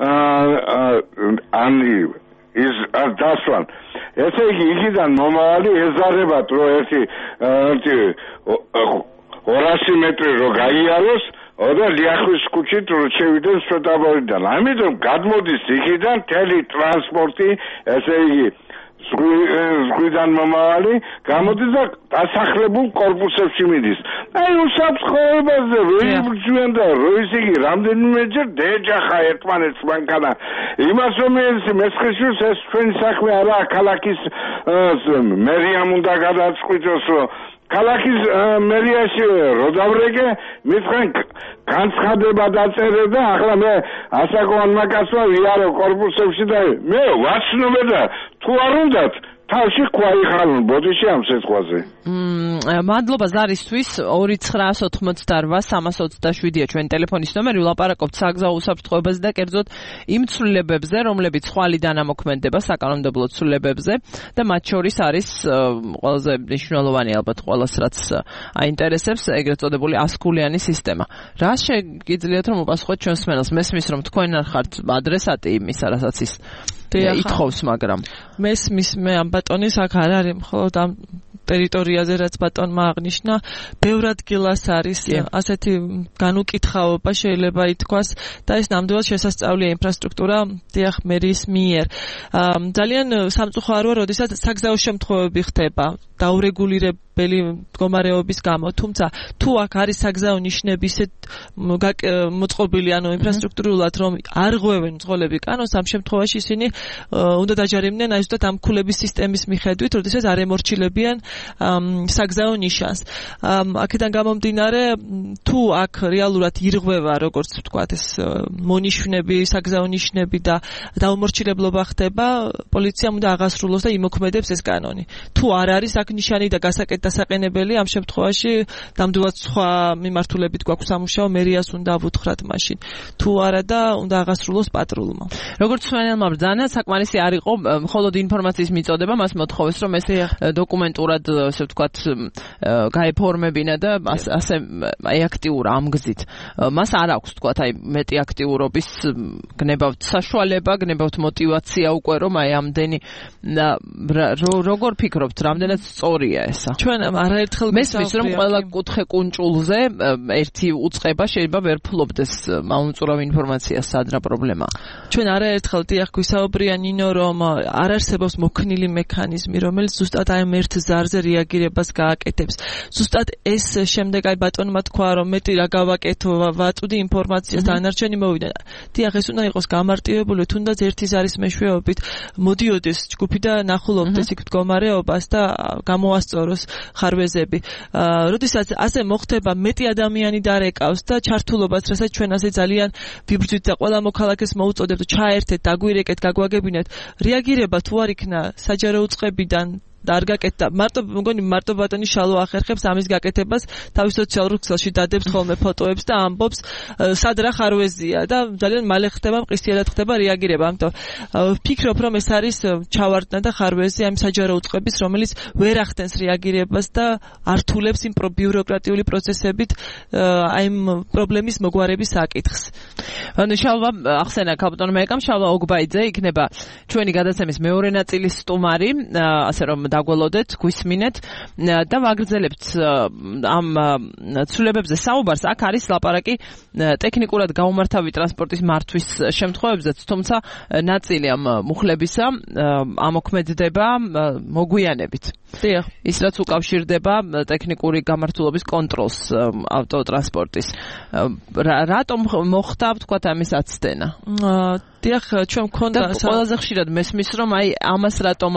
ის დასვან. ესე იგი იქიდან მომავალი ეზარებათ რომ ერთი 200 მეტრი რო გაიაროს და ლიახვის ქუჩით რო შევიდნენ სვეტაბორიდან. ამიტომ გადმოდის იქიდან მთელი ტრანსპორტი, ესე იგი ზღვიდან მომავალი გამოდის და დასახლებულ კორპუსებში მიდის. აი უსაფრთხოებაზე როიბრძვიან და როისიგი რამდენიმეჯერ დეჯახა ერთმანეთს მანქანა. იმას რომ მესხიშვილს ეს ჩვენი საქმე არაა, ქალაქის მერიამ უნდა გადაწყვიტოს რომ ქალაქის მერიაში როდავრეგე მithყენ განცხადება დაწერე და ახლა მე ასაკოვან მაკაცმა ვიარო კორპუსებში და მე ვაცნობე და თუ არ უნდათ თავში ყვაიხალონ ბოდიში ამ სიტყვაზე. მადლობა ზარისთვის 2988327-ია ჩვენი ტელეფონის ნომერი. ვლაპარაკობთ საგზაო უსაფრთხოებაზე და კერძოდ იმ ცვლილებებზე, რომლებიც ხვალიდან ამოქმედება საკანონმდებლო ცვლილებებზე და მათ შორის არის ყველაზე მნიშვნელოვანი ალბათ ყველას რაც აინტერესებს ეგრეთ წოდებული 100-ქულიანი სისტემა. რა შეგიძლიათ რომ უპასუხოთ ჩვენს მსმენელს? მესმის რომ თქვენ არ ხართ ადრესატი იმისა, რასაც ის ითხოვს, მაგრამ მესმის მე ამ ბატონის აქ არ არის მხოლოდ ამ ტერიტორიაზე რაც ბატონმა აღნიშნა, ბევრ ადგილას არის ასეთი განუკითხაობა შეიძლება ითქვას და ეს ნამდვილად შესასწავლია ინფრასტრუქტურა დიახ მერის მიერ. ძალიან სამწუხაროა, როდესაც საგზაო შემთხვევები ხდება დაურეგულირებელი მდგომარეობის გამო, თუმცა თუ აქ არის საგზაო ნიშნები ისეთ მოწყობილი, ანუ ინფრასტრუქტურულად რომ არ ღვევენ მძღოლები კანონს, ამ შემთხვევაში ისინი უნდა დაჯარიმდნენ აი ზუსტად ამ ქულების სისტემის მიხედვით, როდესაც არ ემორჩილებიან საგზაო ნიშანს. აქედან გამომდინარე, თუ აქ რეალურად ირღვევა, როგორც ვთქვათ, ეს მონიშნები, საგზაო ნიშნები და დაუმორჩილებლობა ხდება, პოლიციამ უნდა აღასრულოს და იმოქმედებს ეს კანონი. თუ არ არის აქ ნიშანი და დასაყენებელი, ამ შემთხვევაში ნამდვილად სხვა მიმართულებით გვაქვს სამუშაო, მერიას უნდა ავუთხრათ მაშინ. თუ არა და უნდა აღასრულოს პატრულმა. როგორც სვენელმა ბრძანა, საკმარისი არ იყო მხოლოდ ინფორმაციის მიწოდება, მას მოთხოვეს, რომ ეს დოკუმენტურად, ასე ვთქვათ, გაეფორმებინა და ასე აი აქტიურ ამ გზით. მას არ აქვს, ვთქვათ, აი მეტი აქტიურობის გნებავთ საშუალება, გნებავთ мотиваცია უკვე, რომ აი ამდენი როგორ ფიქრობთ, რამდენად სწორია ესა? ჩვენ არაერთხელ მესმის, რომ ყველა კუთხე კუნჭულზე ერთი უწყება შეიძლება ვერ ფლობდეს მაუნწურავ ინფორმაციას, სად რა პრობლემაა. ჩვენ არაერთხელ დიახ გვისაუბრია ნინო, რომ არ არსებობს მოქნილი მექანიზმი, რომელიც ზუსტად აი ამ ერთ ზარზე რეაგირებას გააკეთებს. ზუსტად ეს შემდეგ აი ბატონმა თქვა, რომ მეტი რა გავაკეთო, ვაწვდი ინფორმაციას და ანარჩენი მოვიდა. დიახ, ეს უნდა იყოს გამარტივებული, თუნდაც ერთი ზარის მეშვეობით მოდიოდეს ჯგუფი და ნახულობდეს იქ მდგომარეობას და გამოასწოროს ხარვეზები. როდესაც ასე მოხდება, მეტი ადამიანი დარეკავს და ჩართულობას, რასაც ჩვენ ასე ძალიან ვიბრძვით და ყველა მოქალაქეს მოუწოდებთ, ჩაერთეთ, დაგვირეკეთ, გაგვაგებინეთ. რეაგირება თუ არ იქნა საჯარო უწყებიდან და არ გაკეთდა, მგონი მარტო ბატონი შალო ახერხებს ამის გაკეთებას, თავის სოციალურ ქსელში დადებს ხოლმე ფოტოებს და ამბობს სად რა ხარვეზია და ძალიან მალე ხდება, მყისიერად ხდება რეაგირება. ამიტომ ვფიქრობ, რომ ეს არის ჩავარდნა და ხარვეზი ამ საჯარო უწყების, რომელიც ვერ ახდენს რეაგირებას და ართულებს იმ ბიუროკრატიული პროცესებით აი ამ პრობლემის მოგვარების საკითხს. ანუ შალვა ახსენა კაპიტანმა ეკამ, შალვა ოგბაიძე იქნება ჩვენი გადაცემის მეორე ნაწილის სტუმარი, ასე რომ დაგველოდეთ, გვისმინეთ და ვაგრძელებთ ამ ცვლილებებზე საუბარს. აქ არის ლაპარაკი ტექნიკურად გაუმართავი ტრანსპორტის მართვის შემთხვევებზეც, თუმცა ნაწილი ამ მუხლებისა ამოქმედდება მოგვიანებით. ის რაც უკავშირდება ტექნიკური გამართულობის კონტროლს ავტოტრანსპორტის. რატომ მოხდა, ვთქვათ, ამის აცდენა? დიახ, ჩვენ მქონდა ყველაზე ხშირად მესმის, რომ აი ამას რატომ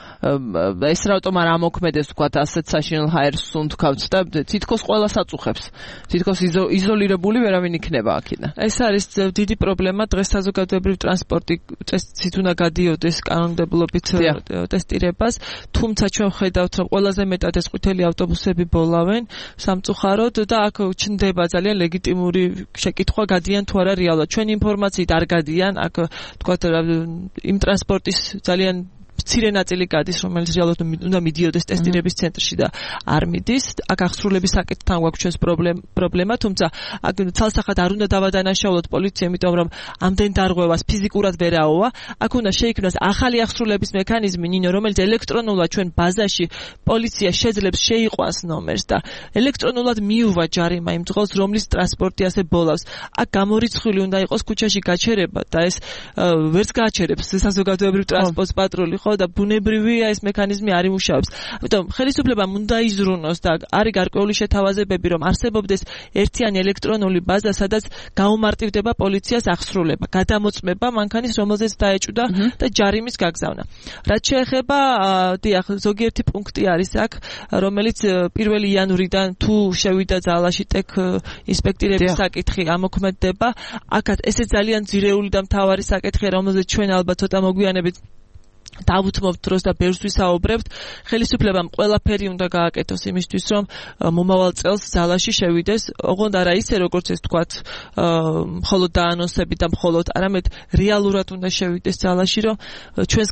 არ ამოქმედებს, ვთქვათ, ასეთ საშინელ ჰაერს უნთქავთ და თითქოს ყველას აწუხებს. თითქოს იზოლირებული ვერავინ იქნება აქედან. ეს არის დიდი პრობლემა დღეს საზოგადოებრივ ტრანსპორტი წესით უნდა გადიოდეს კანონმდებლობით ტესტირებას, თუმცა ჩვენ ხედავთ, რომ ყველაზე მეტად ეს ყვითელი ავტობუსები ბოლავენ სამწუხაროდ და აქ ჩნდება ძალიან ლეგიტიმური შეკითხვა, გადიან თუ არა რეალურად. ჩვენ ინფორმაციით არ გადიან, აქ თქვათ იმ ტრანსპორტის ძალიან მცირე ნაწილი გადის, რომელიც რეალურად უნდა მიდიოდეს ტესტირების ცენტრში და არ მიდის. აქ აღსრულების საკითხთან გვაქვს ჩვენს პრობლემა, თუმცა აქ ცალსახად არ უნდა დავადანაშაულოთ პოლიცია, იმიტომ რომ ამდენ დარღვევას ფიზიკურად ვერაოვა. აქ უნდა შეიქმნას ახალი აღსრულების მექანიზმი, ნინო, რომელიც ელექტრონულად ჩვენ ბაზაში პოლიცია შეძლებს შეიყვანს ნომერს და ელექტრონულად მიუვა ჯარიმა იმ დღეს, რომლის ტრანსპორტი ასე ბოლავს. აქ გამორიცხული უნდა იყოს ქუჩაში გაჩერება და ეს ვერც გააჩერებს საზოგადოებრივ ტრანსპორტს პატრული, ხო და ბუნებრივია ეს მექანიზმი არ იმუშავებს. ამიტომ ხელისუფლებამ უნდა იზრუნოს და არის გარკვეული შეთავაზებები, რომ არსებობდეს ერთიანი ელექტრონული ბაზა, სადაც გაუმარტივდება პოლიციას აღსრულება, გადამოწმება მანქანის, რომელზეც დაეჭვდა და ჯარიმის გაგზავნა. რაც შეეხება, დიახ, ზოგიერთი პუნქტი არის აქ, რომელიც 1 იანვრიდან თუ შევიდა ძალაში ტექ ინსპექტირების საკითხი ამოქმედდება. აქაც ესე ძალიან ძირეული და მთავარი საკითხია, რომელზეც ჩვენ ალბათ ცოტა მოგვიანებით დავუთმობთ დროს და ბევრს ვისაუბრებთ. ხელისუფლებამ ყველაფერი უნდა გააკეთოს იმისთვის, რომ მომავალ წელს ძალაში შევიდეს, ოღონდ არა ისე, როგორც ეს თქვათ, მხოლოდ დაანონსებით და მხოლოდ, არამედ რეალურად უნდა შევიდეს ძალაში, რომ ჩვენს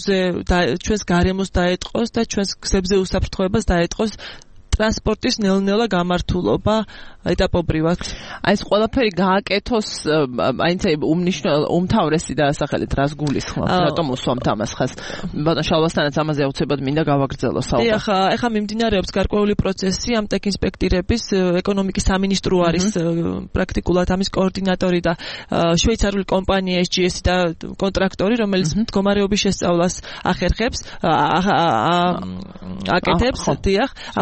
გარემოს დაეტყოს და ჩვენს გზებზე უსაფრთხოებას დაეტყოს ტრანსპორტის ნელ-ნელა გამართულობა ეტაპობრივად. აი ეს ყველაფერი გააკეთოს, აინც უმთავრესი დასახელეთ რას გულისხმობთ, რატომ უსვამთ ამას ხას? ბატონ შალვასთანაც ამაზე აუცილებლად მინდა გავაგრძელო საუბარი. ეხა მიმდინარეობს გარკვეული პროცესი ამ ტექ ინსპექტირების, ეკონომიკის სამინისტრო არის პრაქტიკულად ამის კოორდინატორი და შვეიცარიული კომპანია SGS და კონტრაქტორი, რომელიც მდგომარეობის შესწავლას ახერხებს, აკეთებს, დიახ, ახორციელებს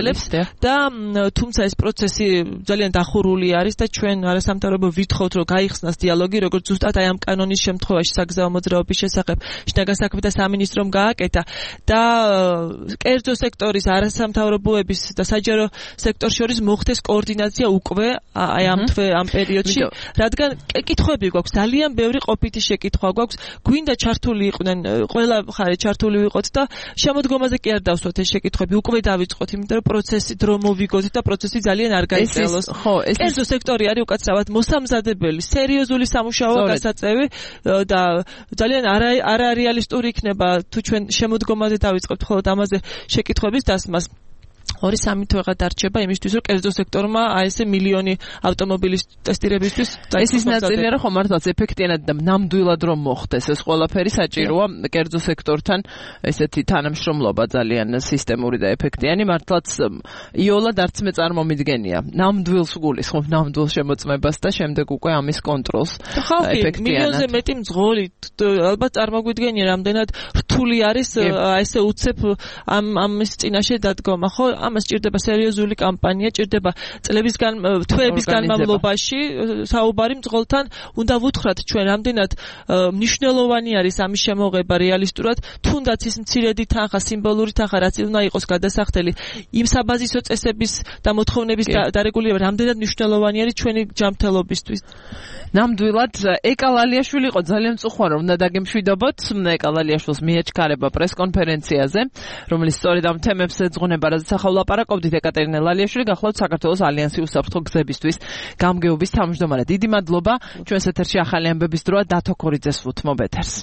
აგრძელებს და თუმცა ეს პროცესი ძალიან დახურული არის და ჩვენ არასამთავრობო ვითხოვთ რომ გაიხსნას დიალოგი როგორც ზუსტად აი ამ კანონის შემთხვევაში საგზაო მოძრაობის შესახებ შინაგან საქმეთა სამინისტრომ გააკეთა და კერძო სექტორის არასამთავრობოების და საჯარო სექტორს შორის მოხდეს კოორდინაცია უკვე აი ამ პერიოდში რადგან კითხვები გვაქვს ძალიან ბევრი ყოფითი შეკითხვა გვაქვს გვინდა ჩართული იყვნენ ყველა მხარე ჩართული ვიყოთ და შემოდგომაზე კი არ დავსვათ ეს შეკითხვები უკვე დავიწყოთ იმიტომ რომ პროცესი დრო მოვიგოთ და პროცესი ძალიან არ გაიწელოს კერძო სექტორი არის უკაცრავად მოსამზადებელი სერიოზული სამუშაო გასაწევი და ძალიან არარეალისტური იქნება თუ ჩვენ შემოდგომაზე დავიწყებთ ხოლმე ამაზე შეკითხვების დასმას 2-3 თვეღა დარჩება იმისთვის რომ კერძო სექტორმა აი ესე მილიონი ავტომობილის ტესტირებისთვის ეს ის ნაწილია რომ ხომ მართლაც ეფექტიანად და ნამდვილად რომ მოხდეს ეს ყველაფერი საჭიროა კერძო სექტორთან ესეთი თანამშრომლობა ძალიან სისტემური და ეფექტიანი მართლაც იოლად არც მე წარმომიდგენია ნამდვილს გულისხმობ ნამდვილ შემოწმებას და შემდეგ უკვე ამის კონტროლს ეფექტიანად მილიონზე მეტი მძღოლი ალბათ წარმოგვიდგენია რამდენად რთული არის აი ესე უცებ ამის წინაშე დადგომა ხო ამას ჭირდება სერიოზული კამპანია, ჭირდება თვეების განმავლობაში საუბარი მძღოლთან, უნდა ვუთხრათ ჩვენ რამდენად მნიშვნელოვანი არის ამის შემოღება რეალისტურად, თუნდაც ის მცირედი თანხა, სიმბოლური თანხა, რაც უნდა იყოს გადასახდელი იმ საბაზისო წესების და მოთხოვნების დარეგულირება, რამდენად მნიშვნელოვანი არის ჩვენი ჯანმრთელობისთვის. ნამდვილად ეკალალიაშვილი იყო ძალიან მწუხარ რომ უნდა დაგემშვიდობოთ ეკალალიაშვილს მიეჩქარება პრესკონფერენციაზე რომელიც სწორედ ამ თემებს ეძღვნება რაზეც ახლა ვლაპარაკობდით ეკატერინე ლალიაშვილი გახლავთ საქართველოს ალიანსი უსაფრთხო გზებისთვის გამგეობის თავმჯდომარე დიდი მადლობა ჩვენს ეთერში ახალი ამბების დროა დათო ქორიძეს ვუთმობ ეთერს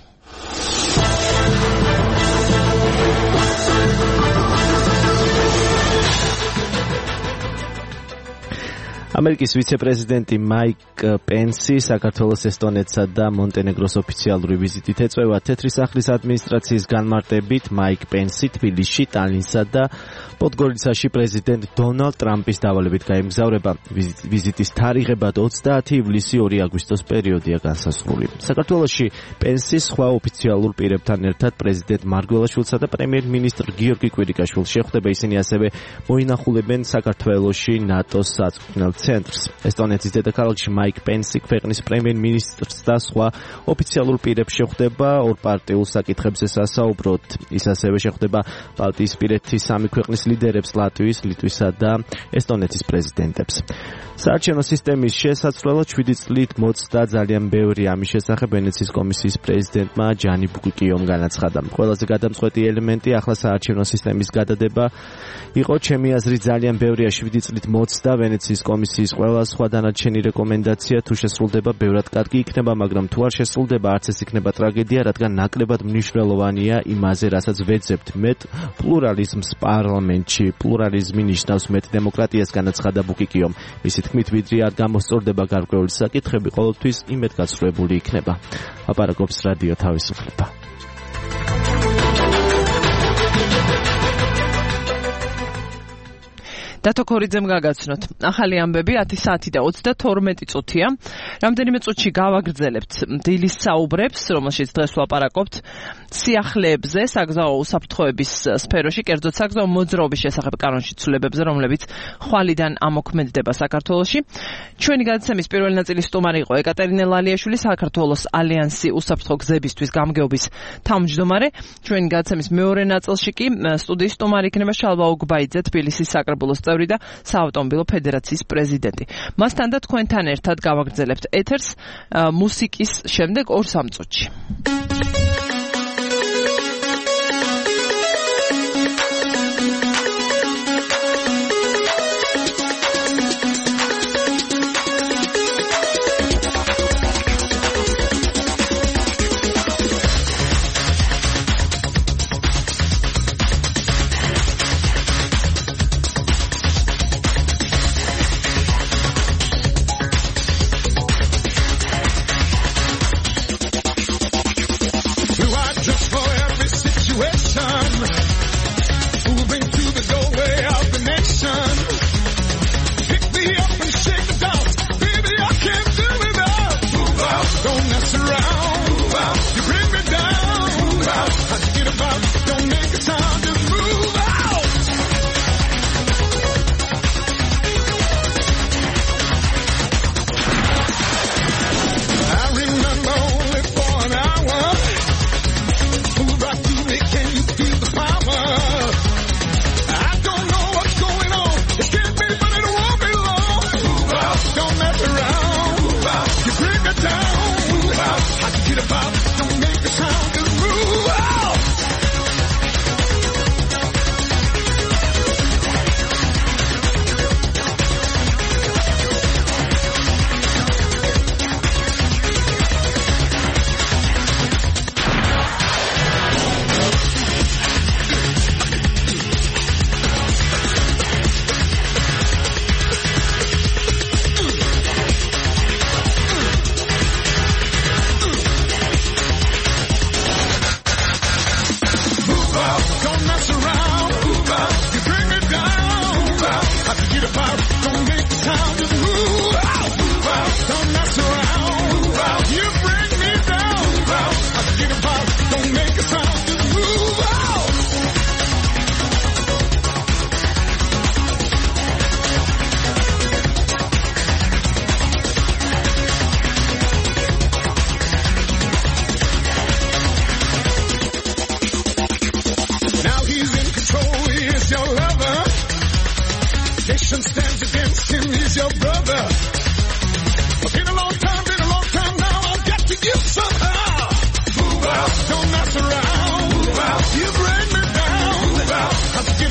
ამერიკის ვიცე-პრეზიდენტი მაიკ პენსი საქართველოს ესტონეთსა და მონტენეგროს ოფიციალური ვიზიტით ეწევა თეთრი სახლის ადმინისტრაციის განმარტებით მაიკ პენსი თბილისში, ტალინსა და პოდგორიცაში პრეზიდენტ დონალდ ტრამპის დავალებით გაემგზავრება. ვიზიტის თარიღებად 30 ივლისი 2 აგვისტოს პერიოდია განსაზღვრული. საქართველოში პენსი სხვა ოფიციალურ პირებთან ერთად პრეზიდენტ მარგველაშვილსა და პრემიერ-მინისტრ გიორგი კვირიკაშვილს შეხვდება. ისინი ასევე მოინახულებენ საქართველოში ნატოს საწვრთნელ ცენტრს. ესტონეთის დედაქალაქში მაიკ პენსი ქვეყნის პრემიერ-მინისტრს და სხვა ოფიციალურ პირებს შეხვდება. ორპარტიულ საკითხებზე სასაუბროდ ის ასევე შეხვდება ბალტიისპირეთის 3 ქვეყნის ლიდერებს ლატვიის, ლიტვისა და ესტონეთის პრეზიდენტებს. საარჩევნო სისტემის შესაძლებლად 7 წლით მოწდა ძალიან ბევრი ამის შესახებ ვენეციის კომისიის პრეზიდენტმა ჯანი ბუკიკიომ განაცხადა. ყველაზე გადამწყვეტი ელემენტი ახლა საარჩევნო სისტემის გადადება იყო ჩემი აზრით ძალიან ბევრია 7 წლით მოწდა ვენეციის კომისიის ყველა სხვა დანარჩენი რეკომენდაცია თუ შესრულდება ბევრად კარგი იქნება, მაგრამ თუ არ შესრულდება არც ეს იქნება ტრაგედია, რადგან ნაკლებად მნიშვნელოვანია იმაზე, რასაც ვეძებთ მეტ პლურალიზმს პარლამენტში. პლურალიზმი ნიშნავს მეტ დემოკრატიას განაცხადა ბუკიკიომ. მისი თქმით, ვიდრე არ გამოსწორდება გარკვეული საკითხები, ყოველთვის იმედგაცრუებული იქნება. აპარაკობს რადიო თავისუფლება. დათო ქორიძემ გაგაცნოთ. ახალი ამბები 10 საათი და 32 წუთია. რამდენიმე წუთში გავაგრძელებთ დილის საუბრებს, რომელშიც დღეს ვლაპარაკობთ სიახლეებზე, საგზაო უსაფრთხოების სფეროში, კერძოდ საგზაო მოძრაობის შესახებ კანონში ცვლილებებზე, რომლებიც ხვალიდან ამოქმედდება საქართველოში. ჩვენი გადაცემის პირველი ნაწილის სტუმარი იყო ეკატერინე ლალიაშვილი, საქართველოს ალიანსი უსაფრთხო გზებისთვის გამგეობის თავმჯდომარე. ჩვენი გადაცემის მეორე ნაწილში კი სტუდიის სტუმარი იქნება შალვა ოგბაიძე, თბილისის საკრებულოს წევრი და საავტომობილო ფედერაციის პრეზიდენტი. მასთან და თქვენთან ერთად გავაგრძელებთ ეთერს მუსიკის შემდეგ 2-3 წუთში.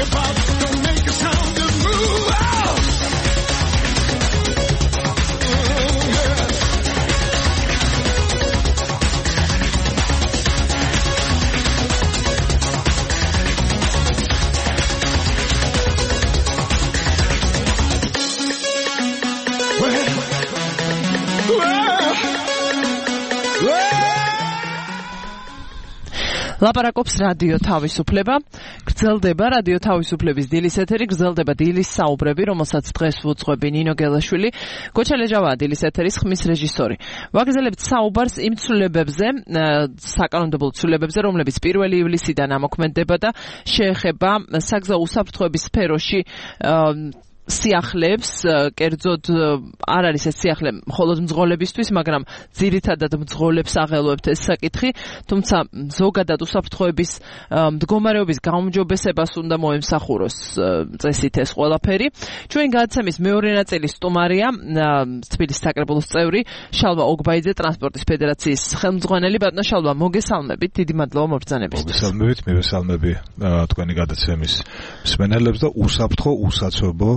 ლაპარაკობს რადიო თავისუფლება. გრძელდება რადიო თავისუფლების დილის ეთერი, გრძელდება დილის საუბრები, რომელსაც დღეს ვუძღვები ნინო გელაშვილი, გოჩა ლეჟავაა დილის ეთერის ხმის რეჟისორი. ვაგრძელებთ საუბარს იმ ცვლილებებზე, საკანონმდებლო ცვლილებებზე, რომლებიც 1 ივლისიდან ამოქმედება და შეეხება საგზაო უსაფრთხოების სფეროში სიახლეებს, კერძოდ არ არის ეს სიახლე მხოლოდ მძღოლებისთვის, მაგრამ ძირითადად მძღოლებს აღელვებთ ეს საკითხი, თუმცა ზოგადად უსაფრთხოების მდგომარეობის გაუმჯობესებას უნდა მოემსახუროს წესით ეს ყველაფერი. ჩვენ გადაცემის მეორე ნაწილის სტუმარია თბილისის საკრებულოს წევრი შალვა ოგბაიძე, ტრანსპორტის ფედერაციის ხელმძღვანელი. ბატონო შალვა, მოგესალმებით, დიდი მადლობა მობრძანებისთვის. მოგესალმებით, მივესალმები თქვენი გადაცემის მსმენელებს და უსაფრთხო, usacobო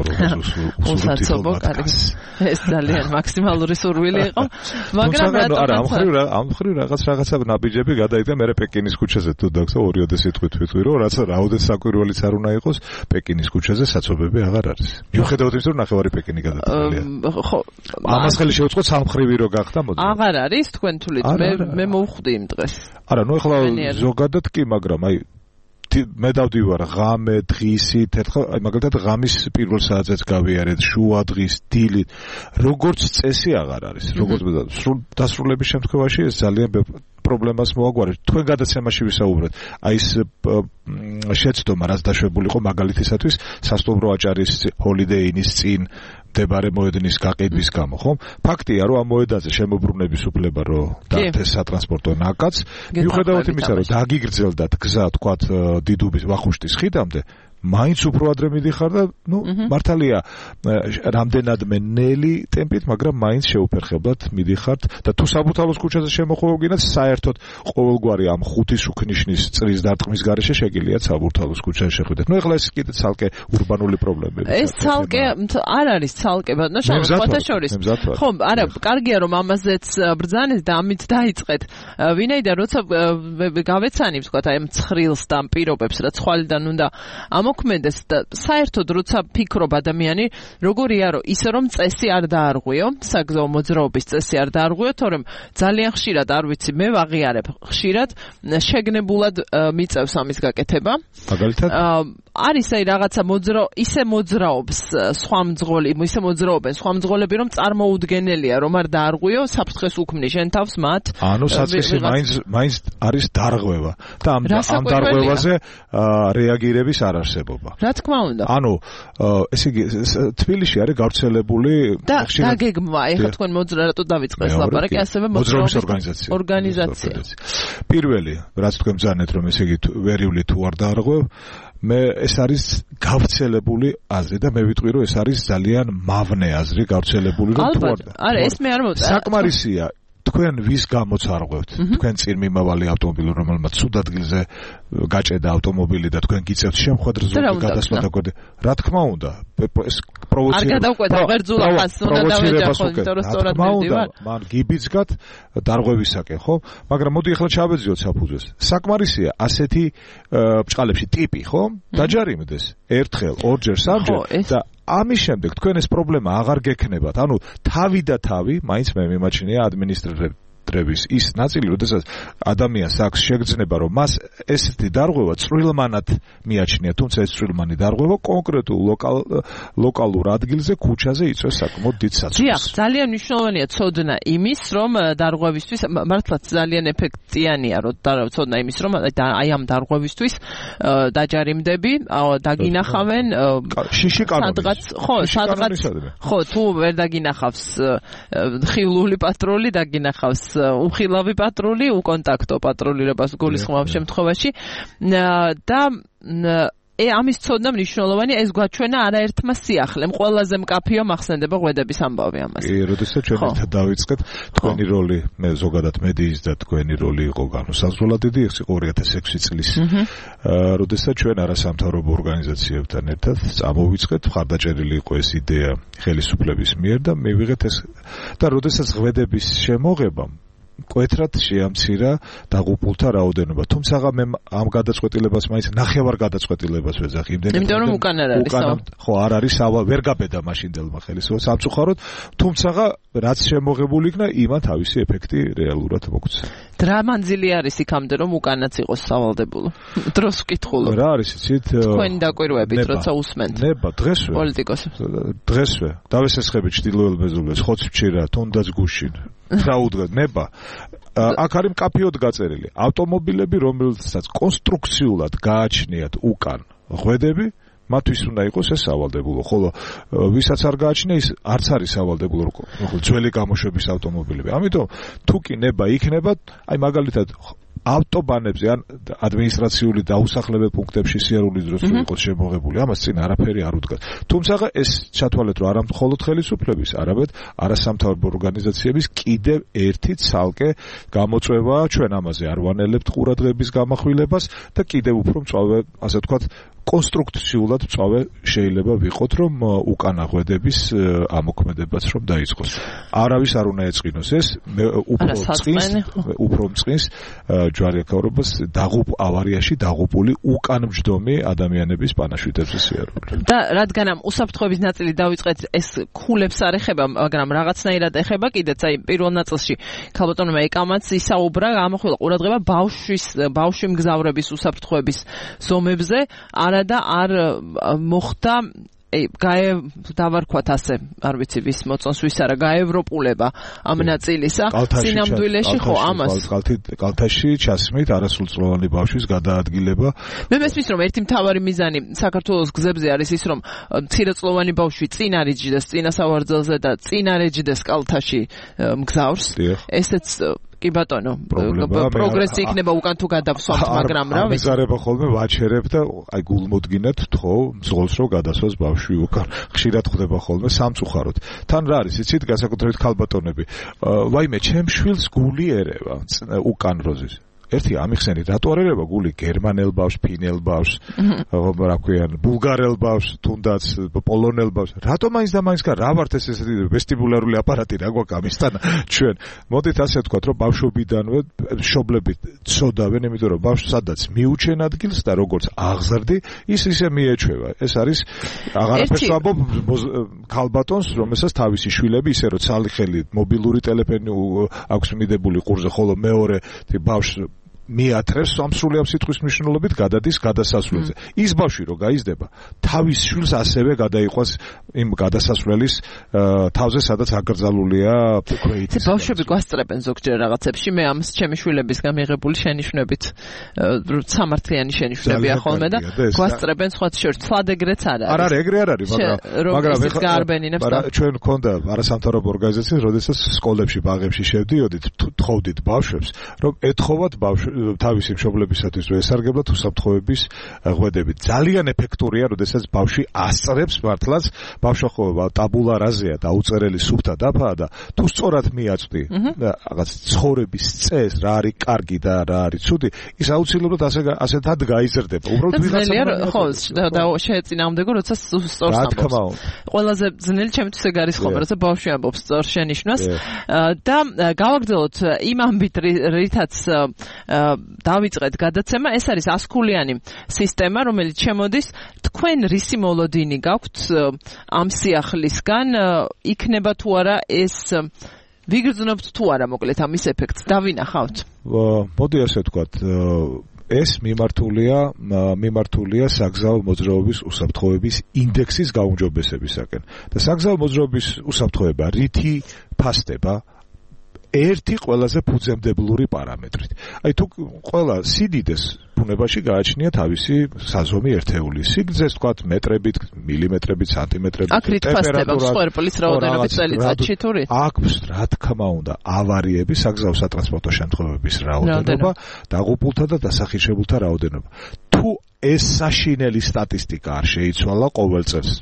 ეს ძალიან მაქსიმალური სურვილი იყო, მაგრამ ამ მხრივ რაღაცა ნაბიჯები გადაიდა მე პეკინის ქუჩაზე თუ დაგსა 2 სიტყვით ვიტყვი რომ რაც რაოდენს საკვირველიც არ უნდა იყოს პეკინის ქუჩაზე საცობები აღარ არის. მიუხედავად იმისა რომ ნახევარი პეკინი გადაწყვეტილია. ხო, ამას ხელი შეუწყოთ სამხრივი რო გახდა მოდი. აღარ არის თქვენ თulit მე მოვხვდი იმ დღეს. არა, ნუ ეხლა ზოგადად კი, მაგრამ აი მე დავდივარ ღამე, დღისით, ერთხელ მაგალითად ღამის პირველ საათზეც გავიარეთ, შუა დღის, დილით, როგორც წესი აღარ არის. როგორც დასრულების შემთხვევაში ეს ძალიან პრობლემას მოაგვარებს. თქვენ გადაცემაში ვისაუბრეთ. აი ეს შეცდომა, რაც დაშვებული იყო მაგალითისათვის სასტუმრო აჭარის Holiday Inn-ის წინ მდებარე მოედნის გაყიდვის გამო, ხო? ფაქტია, რომ ამ მოედანზე შემოbrunების უფლება რო დართეს სატრანსპორტო ნაკადს, მიუხედავად იმისა, რომ დაგიგრძელდათ გზა, თქვათ, დიდუბის ვახუშტის ხიდამდე, მაინც უფრო ადრე მიდიხარ და ნუ მართალია რამდენადმე ნელი ტემპით, მაგრამ მაინც შეუფერხებლად მიდიხართ და თუ საბურთალოს ქუჩაზე შემოხვევგინათ, საერთოდ ყოველგვარი ამ ხუთი სუქნიშნის წრის დარტყმის გარეშე შეგიძლიათ საბურთალოს ქუჩაზე შეხვიდეთ. ნუ ეხლა ეს კიდე ცალკე ურბანული პრობლემები. ეს ცალკე არ არის ცალკე, ბატონო, შეხოთა შორის. ხო, არა, კარგია რომ ამაზეც ბრძანეს და ამით დაიწყეთ. ვინაიდან როცა გავეცანით, ვთქვათ, აი ამ ცხრილს და პირობებს, რაც ხვალიდან უნდა მოქმედეს და საერთოდ როცა ფიქრობ ადამიანი როგორია რომ ისე რომ წესი არ დაარღვიო, საგზაო მოძრაობის წესი არ დაარღვიო, თორემ ძალიან ხშირად არ ვიცი, მე ვაღიარებ ხშირად შეგნებულად მიწევს ამის გაკეთება. მაგალითად არის აი რაღაცა ისე მოძრაობს სხვა მძღოლი, ისე მოძრაობენ სხვა მძღოლები რომ წარმოუდგენელია რომ არ დაარღვიო, საფრთხეს უქმნი შენ თავს მათ. ანუ საწყისი მაინც არის დარღვევა და ამ დარღვევაზე რეაგირების არ არსებობა. რა თქმა უნდა. ანუ ესე იგი თბილისში არის გავრცელებული დაგეგმვა, ეხლა თქვენ რატო დავიწყეს ლაპარაკი, ასევე მოძრაობის ორგანიზაცია. პირველი, რაც თქვენ ბრძანეთ რომ ესე იგი ვერიული თუ არ დაარღვევ, მე ეს არის გავრცელებული აზრი და მე ვიტყვი რომ ეს არის ძალიან მავნე აზრი გავრცელებული რომ თუ არ არა ეს მე არ მოვწა საკმარისია თქვენ ვის გამოც არღვევთ თქვენ წინ მიმავალი ავტომობილი რომელმაც სულ ადგილზე გაჭედა ავტომობილი და თქვენ გიწევთ შემხვედრ ზოლზე გადასვლა და გვერდი რა თქმა უნდა ეს პროვოცირება არ გადავკვეთა ვერძულა ხას უნდა დავეჯახო იმიტომ რომ სწორად მივდივარ მან გიბიძგათ დარღვევისაკენ ხო მაგრამ მოდი ახლა ჩავეძიოთ საფუძვეს საკმარისია ასეთი ბჭყალებში ტიპი ხო დაჯარიმდეს ერთხელ ორჯერ სამჯერ და ამის შემდეგ თქვენ ეს პრობლემა აღარ გექნებათ. ანუ თავი და თავი, მაინც მე მიმაჩნია ადმინისტრატორების ის ნაწილი, როდესაც ადამიანს აქვს შეგრძნება, რომ მას ესეთი დარღვევა წვრილმანად მიაჩნია, თუმცა ეს წვრილმანი დარღვევა კონკრეტულ ლოკალურ ადგილზე, ქუჩაზე იწვევს საკმაოდ დიდ საწვავს. დიახ, ძალიან მნიშვნელოვანია ცოდნა იმის, რომ დარღვევისთვის მართლაც ძალიან ეფექტიანია, რომ ცოდნა იმის, რომ აი ამ დარღვევისთვის დაჯარიმდები, დაგინახავენ შიში კანონი. სადღაც ხო, თუ ვერ დაგინახავს ხილული პატრული, დაგინახავს უხილავი პატრული, უკონტაქტო პატრულირებას გულისხმობ შემთხვევაში და ამის ცოდნა მნიშვნელოვანი ეს გვაჩვენა არაერთმა სიახლემ ყველაზე მკაფიო მახსენდება ღვედების ამბავი ამას. კი, როდესაც ჩვენ ერთად დავიწყეთ, თქვენი როლი, მე ზოგადად მედიის და თქვენი როლი იყო განუსაზღვრელად დიდი, ეს იყო 2006 წლის. როდესაც ჩვენ არასამთავრობო ორგანიზაციებთან ერთად წამოვიწყეთ, მხარდაჭერილი იყო ეს იდეა ხელისუფლების მიერ და მივიღეთ ეს და როდესაც ღვედების შემოღებამ კვეთრად შეამცირა დაღუპულთა რაოდენობა. თუმცა მე ამ გადაწყვეტილებას მაინც ნახევარ გადაწყვეტილებას ვეძახი. იმიტომ რომ უკან არ არის. ხო, არ არის ვერ გაბედა მაშინდელმა ხელისუფლებას სამწუხაროდ, თუმცა რაც შემოღებული იქნა, იმან თავისი ეფექტი რეალურად მოგვცა. დრამანძილი არის იქამდე რომ უკანაც იყოს სავალდებულო. დროს ვკითხულობ. რა არის იცით? თქვენი დაკვირვებით როცა უსმენთ. ნება დღესვე. პოლიტიკოსებს. დღესვე. დავესესხებით ჭრდილოელ მეზობლებს, ხოცმჭირა, თუნდაც გუშინ. დაუდგათ ნება. აქ არის მკაფიოდ გაწერილი. ავტომობილები, რომელსაც კონსტრუქციულად გააჩნიათ უკან ღვედები, მათთვის უნდა იყოს ეს სავალდებულო. ხოლო ვისაც არ გააჩნია, ის არც არის სავალდებულო, ხო, ძველი გამოშვების ავტომობილები. ამიტომ თუ კი ნება იქნება, აი მაგალითად ავტობანებზე ან ადმინისტრაციული დაუსახლებელ პუნქტებში სიარულის დროს იყოს შემოღებული, ამას წინ არაფერი არ უდგას. თუმცა ეს ჩათვალეთ, რომ არა მხოლოდ ხელისუფლების, არამედ არასამთავრობო ორგანიზაციების კიდევ ერთი ცალკე გამოწვევაა, ჩვენ ამაზე არ ვანელებთ ყურადღების გამახვილებას და კიდევ უფრო მწვავე, ასე ვთქვათ, კონსტრუქციულად მწვავე შეიძლება ვიყოთ, რომ უკანა ღვედების ამოქმედებაც რომ დაიწყოს. არავის არ უნდა ეწყინოს ეს, უფრო მწყინს ჯვარიაკავრობას ავარიაში დაღუპული უკანმჯდომი ადამიანების პანაშვიდებზე სიარული. და რადგან ამ უსაფრთხოების ნაწილი დავიწყეთ, ეს ქულებს არ ეხება, მაგრამ რაღაცნაირად ეხება კიდეც, აი პირველ ნაწილში ქალბატონმა ეკამაც ისაუბრა, ამახვილა ყურადღება ბავშვი მგზავრების უსაფრთხოების ზომებზე, არა და არ მოხდა დავარქვათ ასე, არ ვიცი ვის მოწონს ვის არა, გაევროპულება ამ ნაწილისა სინამდვილეში ხო ამას კალთაში ჩასმით არასრულწლოვანი ბავშვის გადაადგილება. მე მესმის რომ ერთი მთავარი მიზანი საქართველოს გზებზე არის ის, რომ მცირეწლოვანი ბავშვი წინ არ იჯდეს წინა სავარძელზე და წინ არ ეჯდეს კალთაში მგზავრს. ესეც კი ბატონო, პროგრესი იქნება უკან თუ გადავსვამთ, მაგრამ რა ვიცი. ამიზარება ხოლმე ვაჩერებ და აი გულმოდგინეთ თქო, მძღოლს რომ გადასვას ბავშვი უკან. ხშირად ხდება ხოლმე სამწუხაროდ. თან რა არის, იცით, განსაკუთრებით ქალბატონები. ვაიმე, ჩემ შვილს გული ერევა უკან როზის. ერთი ამიხსენით, რატო არ ერევა გული გერმანელ ბავშვს, ფინელ ბავშვს, რა ქვია, ბულგარელ ბავშვს, თუნდაც პოლონელ ბავშვს. რატო მაინც და მაინც რა ვართ ეს ესეთი ვესტიბულარული აპარატი რა გვაქვს ამისთან ჩვენ. მოდით ასე ვთქვათ, რომ ბავშვობიდანვე მშობლები ცოდავენ, იმიტომ რომ ბავშვს სადაც მიუჩენ ადგილს და როგორც აღზრდი, ის ისე მიეჩვევა. ეს არის აღარაფერს ვამბობ ქალბატონს, რომელსაც თავისი შვილები ისე რომ ცალი ხელი მობილური ტელეფონი აქვს მიდებული ყურზე, ხოლო მეორე ბავშვს მიათრევს სამსრულიავ სიტყვის მნიშვნელობით გადადის გადასასვლელზე. ის ბავშვი რო გაიზრდება, თავის შვილს ასევე გადაიყვანს იმ გადასასვლელის თავზე, სადაც აკრძალულია ქვეითი. ბავშვები გვასწრებენ ზოგჯერ რაღაცებში, მე ამს ჩემი შვილებისგან მიღებული შენიშვნებით, სამართლიანი შენიშვნებია ხოლმე და გვასწრებენ სხვა შორის, ცლად ეგრეც არ არის. არ არის, ეგრე არ არის, მაგრამ ჩვენ მქონდა არასამთავრობო ორგანიზაციის, როდესაც სკოლებში, ბაღებში შევდიოდით, თხოვდით ბავშვებს, რომ ეთხოვათ თავისი მშობლებისათვის რომ ესარგებლოთ უსაფრთხოების ღვედებით. ძალიან ეფექტურია, როდესაც ბავშვი ასწრებს მართლაც, ბავშვობა ტაბულა რაზეა და უწერელი სუფთა დაფაა და თუ სწორად მიაწვდი რაღაც ცხოვრების წესს, რა არის კარგი და რა არის ცუდი, ის აუცილებლად ასეთად გაიზრდება. უბრალოდ ვიღაცა ხო და შეეწინააღმდეგო, როცა სწორს ამბობს. ყველაზე ძნელი ჩემთვის ეგ არის ხოლმე, როცა ბავშვი ამბობს სწორ შენიშვნას და გავაგრძელოთ იმ ამბით, რითაც დავიწყეთ გადაცემა, ეს არის 100-ქულიანი სისტემა, რომელიც შემოდის. თქვენ რისი მოლოდინი გაქვთ ამ სიახლისგან, იქნება თუ არა ეს ვიგრძნობთ თუ არა, მოკლედ ამის ეფექტს დავინახავთ? მოდი ასე ვთქვათ, ეს მიმართულია საგზაო მოძრაობის უსაფრთხოების ინდექსის გაუმჯობესებისაკენ. და საგზაო მოძრაობის უსაფრთხოება რითი ფასდება? ერთი ყველაზე ფუძემდებლური პარამეტრით. აი თუ ყველა სიდიდეს ბუნებაში გააჩნია თავისი საზომი ერთეული. სიგრძეს თქვათ მეტრებით, მილიმეტრებით, სანტიმეტრებით, ტემპერატურა, სხერპლის რაოდენობით წელიწადში თუ რით? აქვს, რა თქმა უნდა, ავარიები, საგზაო სატრანსპორტო შემთხვევების რაოდენობა, დაღუპულთა და დასახირშებულთა რაოდენობა. თუ ეს საშინელი სტატისტიკა არ შეიცვალა ყოველ წელს,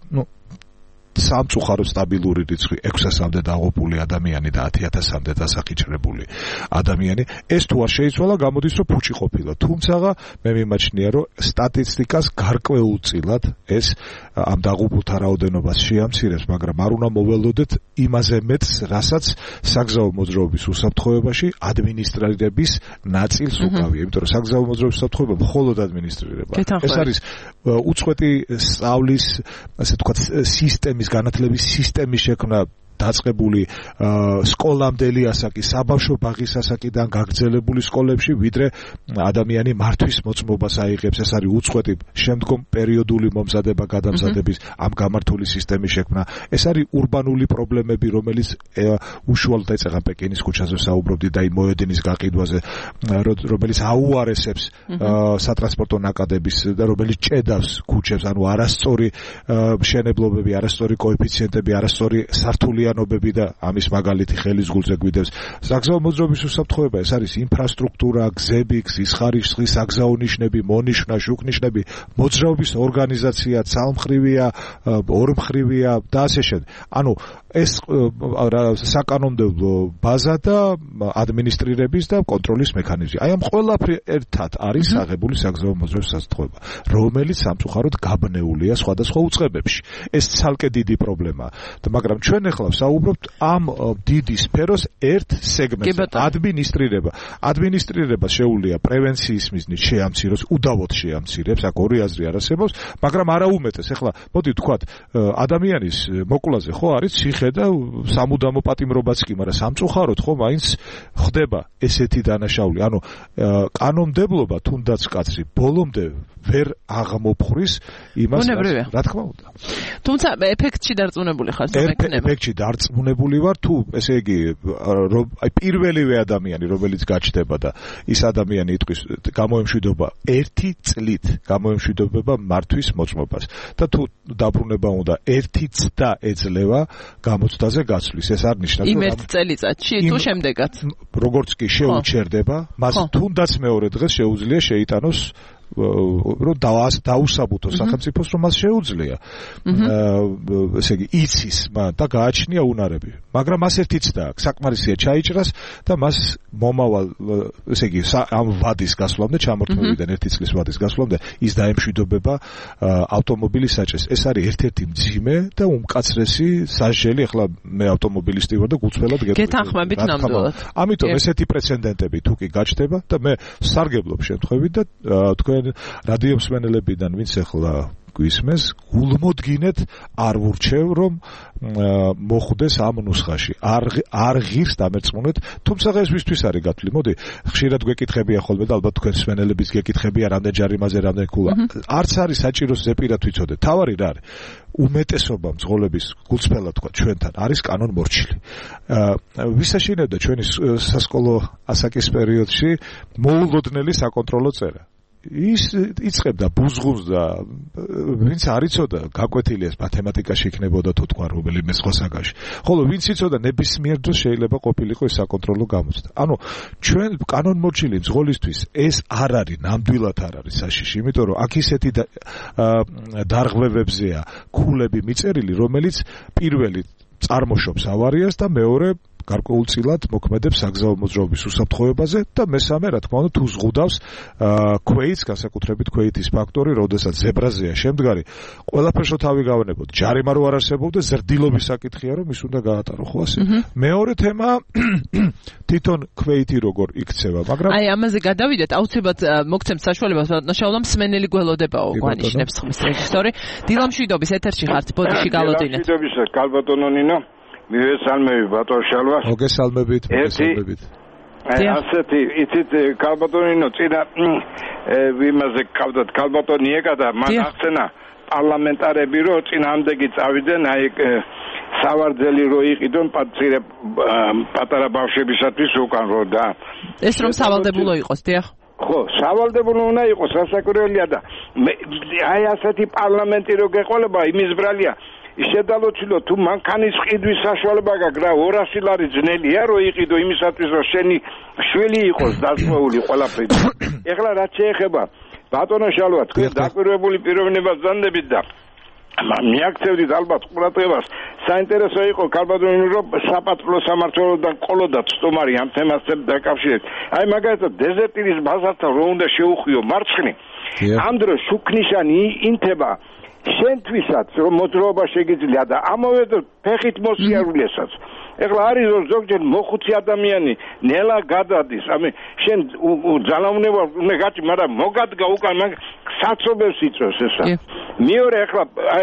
სამწუხაროდ სტაბილური რიცხვი 600-მდე დაღუპული ადამიანი და 10,000-მდე დასახირებული ადამიანი, ეს თუ არ შეიცვალა, გამოდის რომ ფუჭი ყოფილა. თუმცა მე მიმაჩნია, რომ სტატისტიკას გარკვეულწილად ეს ამ დაღუპულთა რაოდენობას შეამცირებს, მაგრამ არ უნდა მოველოდეთ იმაზე მეტს, რასაც საგზაო მოძრაობის უსაფრთხოებაში ადმინისტრირების ნაწილს უკავია. იმიტომ რომ საგზაო მოძრაობის უსაფრთხოება მხოლოდ ადმინისტრირება. ეს არის უწყვეტი სწავლის, ასე ვთქვათ, სისტემის განათლების სისტემის შექმნა დაწყებული სკოლამდელი ასაკი, საბავშვო ბაღის ასაკიდან გაგრძელებული სკოლებში, ვიდრე ადამიანი მართვის მოწმობას აიღებს. ეს არის უწყვეტი შემდგომ პერიოდული მომზადება გადამზადების ამ გამართული სისტემის შექმნა. ეს არის урბანული პრობლემები, რომელიც უშუალოდ ეწევა პეკინის ქუჩაზე საუბრობდი და მოედინის გაყიდვაზე, რომელიც აუარესებს სატრანსპორტო ნაკადების და რომელიც ჭედავს ქუჩებს, ანუ არასწორი მშენებლობები, არასწორი კოეფიციენტები, არასწორი სართული და ამის მაგალითი ხელის გულზე გვიდევს. საგზაო მოძრაობის უსაფრთხოება, ეს არის ინფრასტრუქტურა, გზები, გზის ხარისხი, საგზაო ნიშნები, მონიშნა, შუქნიშნები, მოძრაობის ორგანიზაცია, ცალმხრივია, ორმხრივია და ასე შემდეგ. ანუ ეს საკანონმდებლო ბაზა და ადმინისტრირების და კონტროლის მექანიზმი. აი ამ ყველაფერი ერთად არის აღებული საგზაო მოძრაობის უსაფრთხოება, რომელიც სამწუხაროდ გაბნეულია სხვადასხვა უწყებებში. ეს ცალკე დიდი პრობლემაა. მაგრამ ჩვენ ახლა საუბრობთ ამ დიდი სფეროს ერთ სეგმენტზე. ადმინისტრირება შეუძლია პრევენციის მიზნით შეამციროს, უდავოდ შეამცირებს, აქ ორი აზრი არასებობს, მაგრამ არა უმეტეს. ახლა მოდი ვთქვათ, ადამიანის მოკლაზე ხო არის ციხე და სამუდამო პატიმრობაც კი, მაგრამ სამწუხაროდ ხო მაინც ხდება ესეთი დანაშაული. ანუ კანონმდებლობა თუნდაც კაცრი ბოლომდე ვერ აღმოფხრის იმას, რა თქმა უნდა. თუმცა ეფექტში დარწმუნებული ხარ, ეფექტში დარწმუნებული ვარ, თუ ესე იგი აი პირველივე ადამიანი, რომელიც გაჩნდება და ის ადამიანი იტყვის გამოემშვიდობა 1 წლით, გამოემშვიდობა მართვის მოწმობას და თუ დაბრუნება უნდა 1 წდა ეძლევა გამოცდაზე გაცვლის. ეს არ ნიშნავს იმ 1 წელიწადში თუ შემდეგაც. როგორც კი შეუჩერდება, მას თუნდაც მეორე დღეს შეუძლია შეიტანოს რომ დაუსაბუთოს სახელმწიფოს, რომ მას შეუძლია ესე იგი იცის და გააჩნია უნარები. მაგრამ მას ერთი ცდა აქვს, საკმარისია ჩაიჭრას და მას მომავალ ესე იგი ამ ვადის გასვლამდე, ჩამორთმევიდან 1 წლის ვადის გასვლამდე ის დაემშვიდობება ავტომობილის საჭრეს. ეს არის ერთ-ერთი მძიმე და უმკაცრესი სასჯელი. ახლა მე ავტომობილისტი ვარ და გულწრფელად გეთანხმებით ნამდვილად. ამიტომ ესეთი პრეცედენტები თუ კი გაჩნდება და მე სარგებლობ შემთხვევით და თქვენ რადიო მსმენელებიდან ვინც ახლა გვისმენს, გულმოდგინეთ არ ვურჩევ რომ მოხვდეს ამ ნუსხაში. არ ღირს დამერწმუნეთ, თუმცა ეს ვისთვის არის გათვლი. მოდი, ხშირად გვეკითხებია ხოლმე და ალბათ თქვენ მსმენელების გეკითხებია რამდენჯერ იმაზე, რამდენ ქულა. არც არის საჭირო ზეპირად ვიცოდე. თავარი რა არის? უმეტესობა მძღოლების გულწრფელად თქვა ჩვენთან არის კანონმორჩილი. ვისაშინებდა ჩვენი სასკოლო ასაკის პერიოდში მოულოდნელი საკონტროლო წერა. ის იწყებდა ბუზღუნს და ვინც არ იცოდა გაკვეთილია მათემატიკაში იქნებოდა თუ თქვა რომელიმე სხვა საგანში. ხოლო ვინც იცოდა ნებისმიერ დროს შეიძლება ყოფილიყო ეს საკონტროლო გამოცდა. ანუ ჩვენ კანონმორჩილი მძღოლისთვის ეს არ არის, ნამდვილად არ არის საშიში, იმიტომ რომ აქ ისეთი დარღვევებზეა ქულები მიწერილი, რომელიც პირველი წარმოშობს ავარიას და მეორე გარკვეულწილად მოქმედებს საგზაო მოძრაობის უსაფრთხოებაზე და მესამე, რა თქმა უნდა, თუ ზღუდავს ქვეითს, განსაკუთრებით ქვეითის ფაქტორი, როდესაც ზებრაზეა შემდგარი, ყველაფერს თავი გავანებოთ. ჯარიმა რო არ არსებობდეს, ზრდილობის საკითხია, რომ ის უნდა გაატარო, ხო ასე? მეორე თემა თვითონ ქვეითი როგორ იქცევა, მაგრამ აი ამაზე გადავიდეთ, აუცილებლად მოგცემთ საშუალებას, ნაშაულამ მსმენელი გველოდებაო, გვანიშნებს ხმის რეჟისორი. დილამშვიდობის ეთერში ხართ, ბოდიში გალოდინეთ. დილამშვიდობის კალბატონო ნინო. მივესალმები ბატონ შალვას. მოგესალმებით. ასეთი იცით კალბატონინო წინა იმაზე ყავდათ კალბატონიეკა და მან ახსენა პარლამენტარები რომ წინამდეგი წავიდნენ აი სავარძელი რო იყიდონ პატარა ბავშვებისათვის უკან რო და ეს რომ სავალდებულო იყოს, დიახ. ხო, სავალდებულო უნდა იყოს, სასაკურველია და აი ასეთი პარლამენტი რო გეყოლება, იმის ბრალია შედალოცილო თუ მანქანის ყიდვის საშუალება გაქვს რა 200 ლარი ძნელია რო იყიდო იმისათვის რომ შენი შვილი იყოს დასწრებული ყველაფერი. ეხლა რაც შეეხება ბატონო შალვა თქვენ დაკვირვებული პიროვნებას ძანდებით და მიაქცევდით ალბათ ყურადღებას საინტერესო იყო ქალბატონი რომ საპატრულო სამმართველოდან ყოლოდათ სტუმარი ამ თემასთან დაკავშირებით. აი მაგალითად დეზერტირის ბაზართან რო უნდა შეუხვიო მარცხნი ამ დროს შუქნიშანი ინთება შენთვისაც რომ მოძრაობა შეგიძლია და ამავე ფეხით მოსიარულესაც. ეხლა არის რომ ზოგჯერ მოხუცი ადამიანი ნელა გადადის, შენ ძალაუნება უნდა გაჭი, მაგრამ მოგადგა უკან მაგ საცობებს იწვევს ესა. მეორე ეხლა აი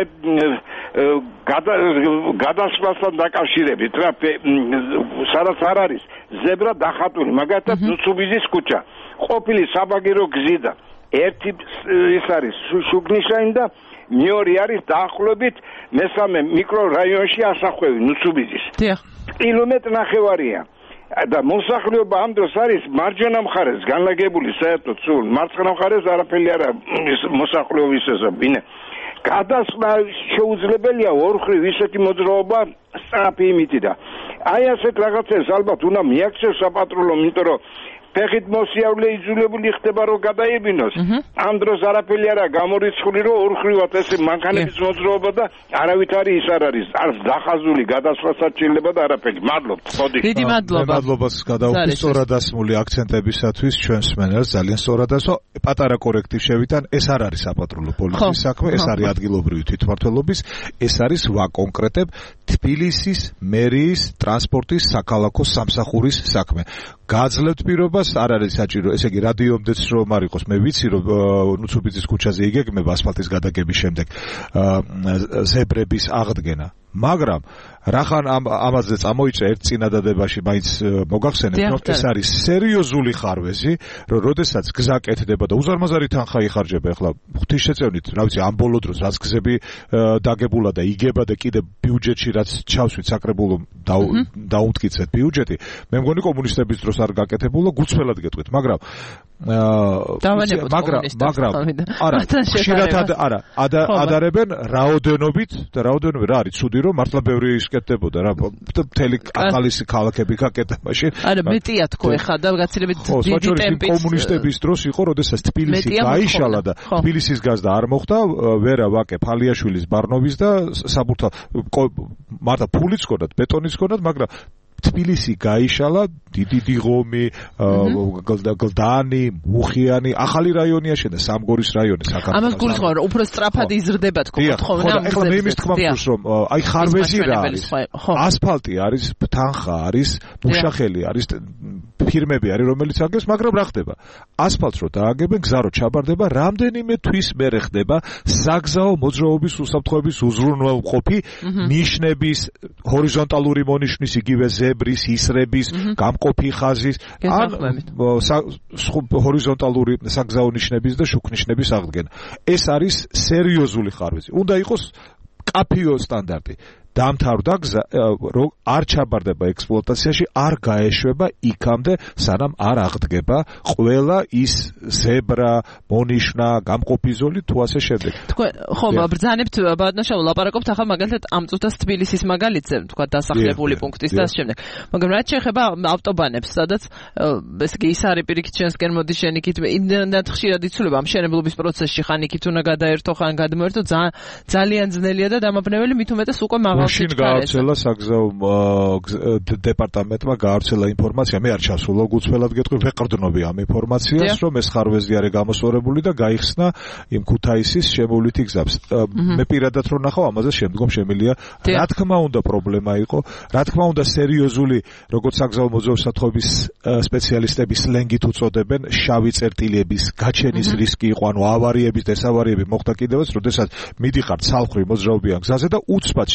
გადასვლასთან დაკავშირებით რა სადაც არ არის ზებრა დახატული, მაგალითად ნუცუბიზის ქუჩა, ყოფილი საბაგირო გზიდა. ერთი ის არის შუქნიშანი და მეორე არის დაახლოებით მესამე მიკრორაიონში ასახვევი ნუცუბიზის. კილომეტრი ნახევარია. და მოსახლეობა ამ დროს არის მარჯვენა მხარეს განლაგებული საერთოდ სულ მარცხენა მხარეს არაფერი არა მოსახლეობის ესაბინე. გადასვლა შეუძლებელია ორხრივ ისეთი მოძრაობა სწრაფი იმითი და აი ასეთ რაღაცებს ალბათ უნდა მიაქცევს საპატრულო, იმიტომ რომ ფეხით მოსიარულე იძულებული ხდება რომ გადაებინოს. ამ დროს არაფერი არა გამორიცხული რომ ორხრივად ესე მანქანების მოძრაობა და არავითარი ის არ არის. არც დახაზული გადასვლასაც შეიძლება და არაფერი. მადლობთ. ხოდი. დიდი მადლობა. მადლობას გადავუხდი სწორად ასმული აქცენტებისათვის ჩვენს მენელს ძალიან სწორად ასო. პატარა კორექტივ შევიტან, ეს არ არის საპატრულო პოლიციის საქმე, ეს არის ადგილობრივი თვითმმართველობის, ეს არის ვაკონკრეტებ თბილისის მერიის ტრანსპორტის საქალაქო სამსახურის საქმე. გააძლევთ პირობას, არ არის საჭირო, ესე იგი რადიომდეც რომ არ იყოს, მე ვიცი რომ ნუცუბიძის ქუჩაზე იგეგმება ასფალტის გადაგების შემდეგ ზებრების აღდგენა, მაგრამ რახან ამაზე წამოიჭრა ერთ წინადადებაში მაინც მოგახსენებთ რომ ეს არის სერიოზული ხარვეზი, რომ როდესაც გზა კეთდება და უზარმაზარი თანხა იხარჯება, ახლა ღვთისშეწევნით, რა ვიცი, ამ ბოლო დროს რაც გზები დაგებულა და იგება და კიდე ბიუჯეტში რაც ჩავსვით საკრებულო დაუმტკიცეთ ბიუჯეტი, მე მგონი კომუნისტების დროს არ გაკეთებულა, გულწრფელად გეტყვით, მაგრამ არა, ხშირად არა, ადარებენ რაოდენობით და რაოდენობით რა არის ცუდი რომ მართლა ბევრი ისკეთდებოდა რა მთელი ახალი ქალაქები გაკეთდა მაშინ. არა, მეტია თქო ეხა და გაცილებით დიდი ტემპით. კომუნისტების დროს იყო, როდესაც თბილისი გაიშალა და თბილისის გაზდა არ მოხდა, ვერა ვაკე ფალიაშვილის ბარნოვის და საბურთალ მარტო ფულიც ჰქონდათ, ბეტონის ჰქონდათ, მაგრამ თბილისი გაიშალა, დიდი დიღომი, გლდანი, მუხიანი, ახალი რაიონი აშენდა, სამგორის რაიონი საქართველოს. ამას გულისხმობ, რომ უფრო სწრაფად იზრდება თქო მოთხოვნა. ეხლა მე იმის თქმა მგონს, რომ აი ხარვეზი რა არის? ასფალტი არის, თანხა არის, მუშახელი არის, ფირმები არის, რომელიც აგებს, მაგრამ რა ხდება? ასფალტს რო დააგებენ, გზა რო ჩაბარდება, რამდენიმე თვის მერე ხდება საგზაო მოძრაობის უსაფრთხოების უზრუნველყოფი ნიშნების, ჰორიზონტალური მონიშნის იგივე ზებრის, ისრების, გამყოფი ხაზის, ან ჰორიზონტალური საგზაო ნიშნების და შუქნიშნების აღდგენა. ეს არის სერიოზული ხარვეზი. უნდა იყოს კაფიო სტანდარტი. დამთავრდა გზა, რომ არ ჩაბარდება ექსპლუატაციაში, არ გაეშვება იქამდე, სანამ არ აღდგება ყველა ის ზებრა, მონიშნა, გამყოფი ზოლი თუ ასე შემდეგ. თქვენ ხო ბრძანებთ ბატონო ლაპარაკობთ ახლა მაგალითად ამ წუთას თბილისის მაგალითზე, თქვა დასახლებული პუნქტის და ასე შემდეგ. მაგრამ რაც შეეხება ავტობანებს, სადაც ესე იგი ის არის პირიქით ჩვენსკენ მოდის შენ იქით იმდენად ხშირად იცვლება ამ შენებლობის პროცესში, ხან იქით უნდა გადაერთო, ხან გადმოერთო, ძალიან ძნელია და დამაბნეველი, მით უმეტეს უკვე მაღალ მაშინ გაავრცელა საგზაო დეპარტამენტმა გაავრცელა ინფორმაცია, მე არ ჩავსულო გულწრფელად გეტყვი, ვეყრდნობი ამ ინფორმაციას, რომ ეს ხარვეზი არის გამოსწორებული და გაიხსნა იმ ქუთაისის შემოვლითი გზას. მე პირადად რო ნახავ, ამაზე შემდგომ შემილია, რა თქმა უნდა პრობლემა იყო, რა თქმა უნდა სერიოზული, როგორც საგზაო მოძრაობის სპეციალისტები სლენგით უწოდებენ, შავი წერტილების გაჩენის რისკი იყო, ანუ ავარიების, დესავარიები მოხდა კიდევაც, როდესაც მიდიხარ ცალხრი მოძრაობიან გზაზე და უცბად შენ და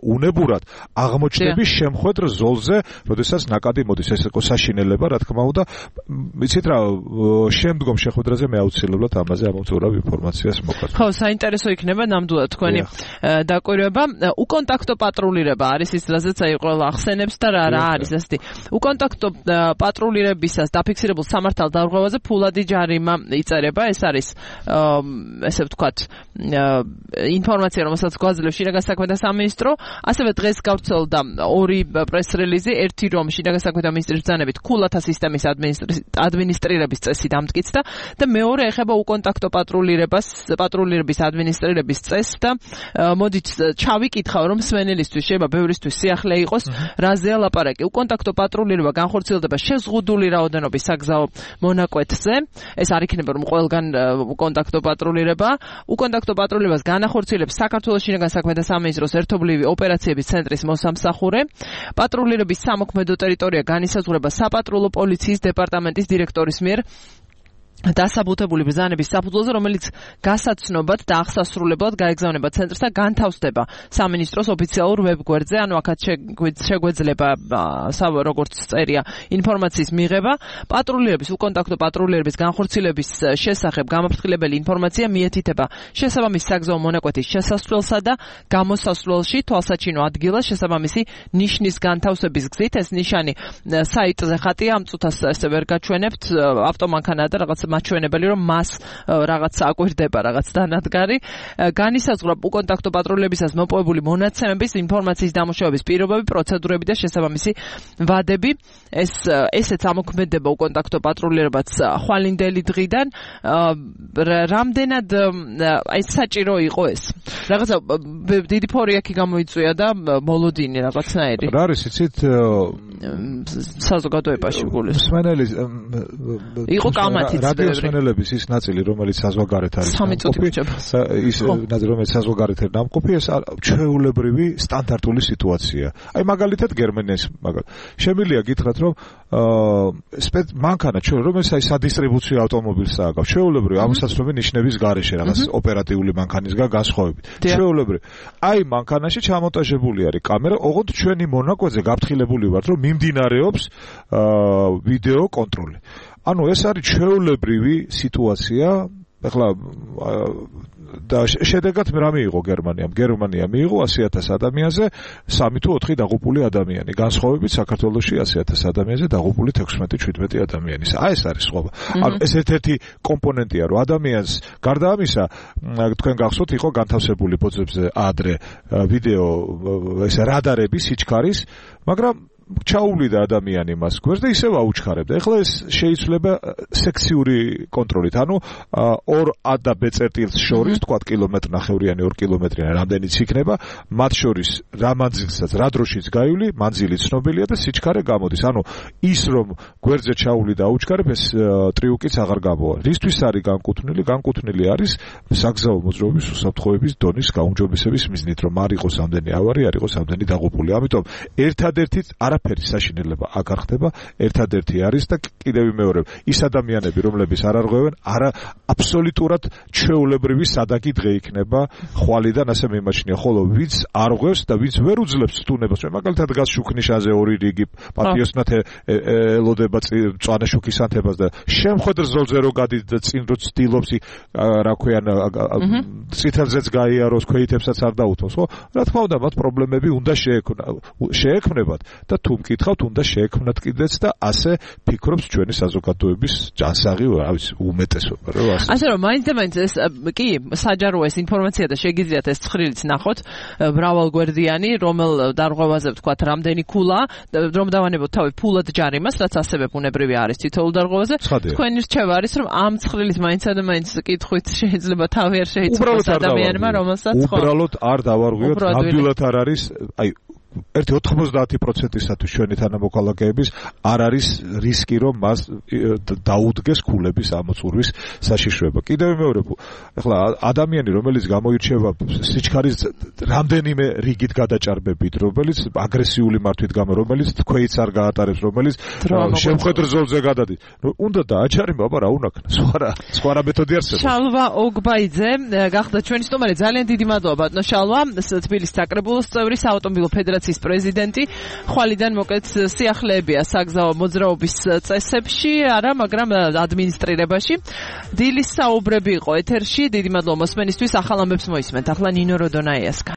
უნებურად აღმოჩნდები შემხვედრ ზოლზე, როდესაც ნაკადი მოდის, ეს იყო საშინელება, რა თქმა უნდა. იცით რა, შემდგომ შეხვედრაზე მე აუცილებლად ამაზე ამოვწურავ ინფორმაციას მოგხატავ. ხო, საინტერესო იქნება ნამდვილად თქვენი დაკვირვება. უკონტაქტო პატრულირება არის ის, რაზეც აი ყველა ახსენებს და რა არის ასეთი. უკონტაქტო პატრულირებისას დაფიქსირებულ სამართალ დარღვევაზე ფულადი ჯარიმა იწერება. ეს არის ესე ვთქვათ ინფორმაცია, რომელსაც გვაძლევს შინაგან საქმეთა სამინისტრო. ასევე დღეს გავრცელდა ორი პრეს-რელიზი, ერთი რომ შინაგან საქმეთა მინისტრის ბრძანებით ქულათა სისტემის ადმინისტრირების წესი დამტკიცდა და მეორე ეხება უკონტაქტო პატრულირების ადმინისტრირების წესს და მოდით ჩავიკითხავ რომ სვენელისთვის შეიძლება ბევრისთვის სიახლე იყოს რაზეა ლაპარაკი. უკონტაქტო პატრულირება განხორციელდება შეზღუდული რაოდენობის საგზაო მონაკვეთზე. ეს არ იქნება რომ ყველგან უკონტაქტო პატრულირება. უკონტაქტო პატრულირებას განახორციელებს საქართველოს შინაგან საქმეთა სამინისტროს ერთობლივი ოპერაციების ცენტრის მოსამსახურე. პატრულირების სამოქმედო ტერიტორია განისაზღვრება საპატრულო პოლიციის დეპარტამენტის დირექტორის მიერ დასაბუთებული ბრძანების საფუძველზე, რომელიც გასაცნობად და აღსასრულებლად გაეგზავნება ცენტრს და განთავსდება სამინისტროს ოფიციალურ ვებგვერდზე. ანუ აქაც შეგვეძლება როგორც წერია ინფორმაციის მიღება. უკონტაქტო პატრულირების განხორციელების შესახებ გამაფრთხილებელი ინფორმაცია მიეთითება შესაბამის საგზაო მონაკვეთის შესასვლელსა და გამოსასვლელში თვალსაჩინო ადგილას შესაბამისი ნიშნის განთავსების გზით. ეს ნიშანი საიტზე ხატია, ამ წუთას ესე ვერ გაჩვენებთ, ავტომანქანაა და რაღაც მაჩვენებელი რომ მას რაღაც აკვირდება რაღაც დანადგარი. განისაზღვრა უკონტაქტო პატრულირებისას მოპოვებული მონაცემების ინფორმაციის დამუშავების პირობები, პროცედურები და შესაბამისი ვადები. ესეც ამოქმედება უკონტაქტო პატრულირებაც ხვალინდელი დღიდან. რამდენად აი საჭირო იყო ეს? რაღაცა დიდი ფორიაკი გამოიწვია და მოლოდინი რაღაცნაირი. რა არის იცით საზოგადოებაში გულის. მსმენელის იყო კამათიც რადიოსმენელების ის ნაწილი, რომელიც საზღვარგარეთ არის. 3 წუთი გრჩება. ის ნაწილი, რომელიც საზღვარგარეთ არის დამყოფი, ეს ჩვეულებრივი სტანდარტული სიტუაცია. აი მაგალითად გერმანიის შემიძლია გითხრათ, რომ მანქანა რომელიც აი სადისტრიბუციო ავტომობილს აქვს, ჩვეულებრივი ამოსაცნობი ნიშნების გარეშე რაღაც ოპერატიული მანქანისგან განსხვავებით. ჩვეულებრივი. აი მანქანაში ჩამონტაჟებული არის კამერა, ოღონდ ჩვენი მონაკვეთზე გაფრთხილებული ვართ, რომ მიმდინარეობს ვიდეო კონტროლი. ანუ ეს არის ჩვეულებრივი სიტუაცია. ეხლა და შედეგად რა მიიღო გერმანიამ? გერმანია მიიღო 100,000 ადამიანზე 3 თუ 4 დაღუპული ადამიანი. განსხვავებით საქართველოში 100,000 ადამიანზე დაღუპული 16-17 ადამიანი. აი ეს არის სხვაობა. ანუ ეს ერთ-ერთი კომპონენტია, რომ ადამიანს გარდა ამისა, თქვენ გახსოვთ, იყო განთავსებული ბოძებზე ადრე ვიდეო ეს რადარები სიჩქარის, მაგრამ ჩაუვლიდა ადამიანი მას გვერდს და ისევ აუჩქარებდა. ეხლა ეს შეიძლება სექციური კონტროლით, ანუ 2A და B წერტილს შორის, თქვათ კილომეტრ-ნახევრიანი 2 კილომეტრიანი რამდენიც იქნება, მათ შორის რა მანძილსაც, რა დროშიც გაივლი, მანძილი ცნობილია და სიჩქარე გამოდის. ანუ ის რომ გვერდზე ჩაუვლი და აუჩქარებ, ეს ტრიუკიც აღარ გამოვა. რისთვის არის განკუთვნილი? განკუთვნილი არის საგზაო მოძრაობის უსაფრთხოების დონის გაუმჯობესების მიზნით, რომ არ იყოს ამდენი ავარია, არ იყოს ამდენი დაღუპული. ამიტომ ერთადერთი არაფერი საშინელება აქ არ ხდება, ერთადერთი არის და კიდევ მეორე ის ადამიანები, რომლებიც არ არღვევენ, აბსოლუტურად ჩვეულებრივი სადაგი დღე იქნება ხვალიდან ასე მიმაჩნია, ხოლო ვინც არღვევს და ვინც ვერ უძლებს სტუნებას, მაგალითად გას შუქნიშაზე 2 რიგი პატიოსნად ელოდება მწვანე შუქის ანთებას და შემხედრ ზოლზე რო გადიდ და წინ რო ცდილობს რა ქვიან წითელზეც გაიაროს, ქვეითებსაც არ დაუთმოს, ხო? რა თქმა უნდა, მათ პრობლემები უნდა შეექმნებათ და თუ მკითხავთ, უნდა შეექმნათ კიდეც და ასე ფიქრობს ჩვენი საზოგადოების ჯანსაღი, უმეტესობა, რომ ასე. ასე რომ მაინც ეს კი საჯაროა ეს ინფორმაცია და შეგიძლიათ ეს ცხრილიც ნახოთ, მრავალგვერდიანი, რომელ დარღვევაზე ვთქვათ, რამდენი ქულა, რომ დავანებოთ თავი ფულად ჯარიმას, რაც ასევე ბუნებრივი არის თითოეულ დარღვევაზე. თქვენი რჩევა არის, რომ ამ ცხრილის მაინც კითხვით შეიძლება თავი არ შეიცვალოს ადამიანმა, რომელსაც უბრალოდ არ დავარღვიოთ, ნამდვილად არ არის, აი ერთი 90%-ისათვის ჩვენი თანამოქალაქეების არ არის რისკი, რომ მას დაუდგეს ქულების ამოწურვის საშიშროება. კიდევ მეორე, ახლა ადამიანი, რომელიც გამოირჩევა სიჩქარის რამდენიმე რიგით გადაჭარბებით, რომელიც აგრესიული მართვით გამო, რომელიც თქვეიც არ გაატარებს, რომელიც შემხედრ ზოლზე გადადის. უნდა დააჩარიმა, აბა რა უნაქნა? სხვა რა მეთოდი არსებობს. შალვა ოგბაიძე გახდა ჩვენი სტუმარი. ძალიან დიდი მადლობა ბატონო შალვა, თბილისის საკრებულოს წევრი, საავტომობილო ფედერაციის პრეზიდენტი. ხვალიდან მოკეთ სიახლეებია საგზაო მოძრაობის წესებში, არა, მაგრამ ადმინისტრირებაში. დილის საუბრები იყო ეთერში. დიდი მადლობა მოსმენისთვის. ახალ ამბებს მოისმენთ. ახლა ნინო როდონაიას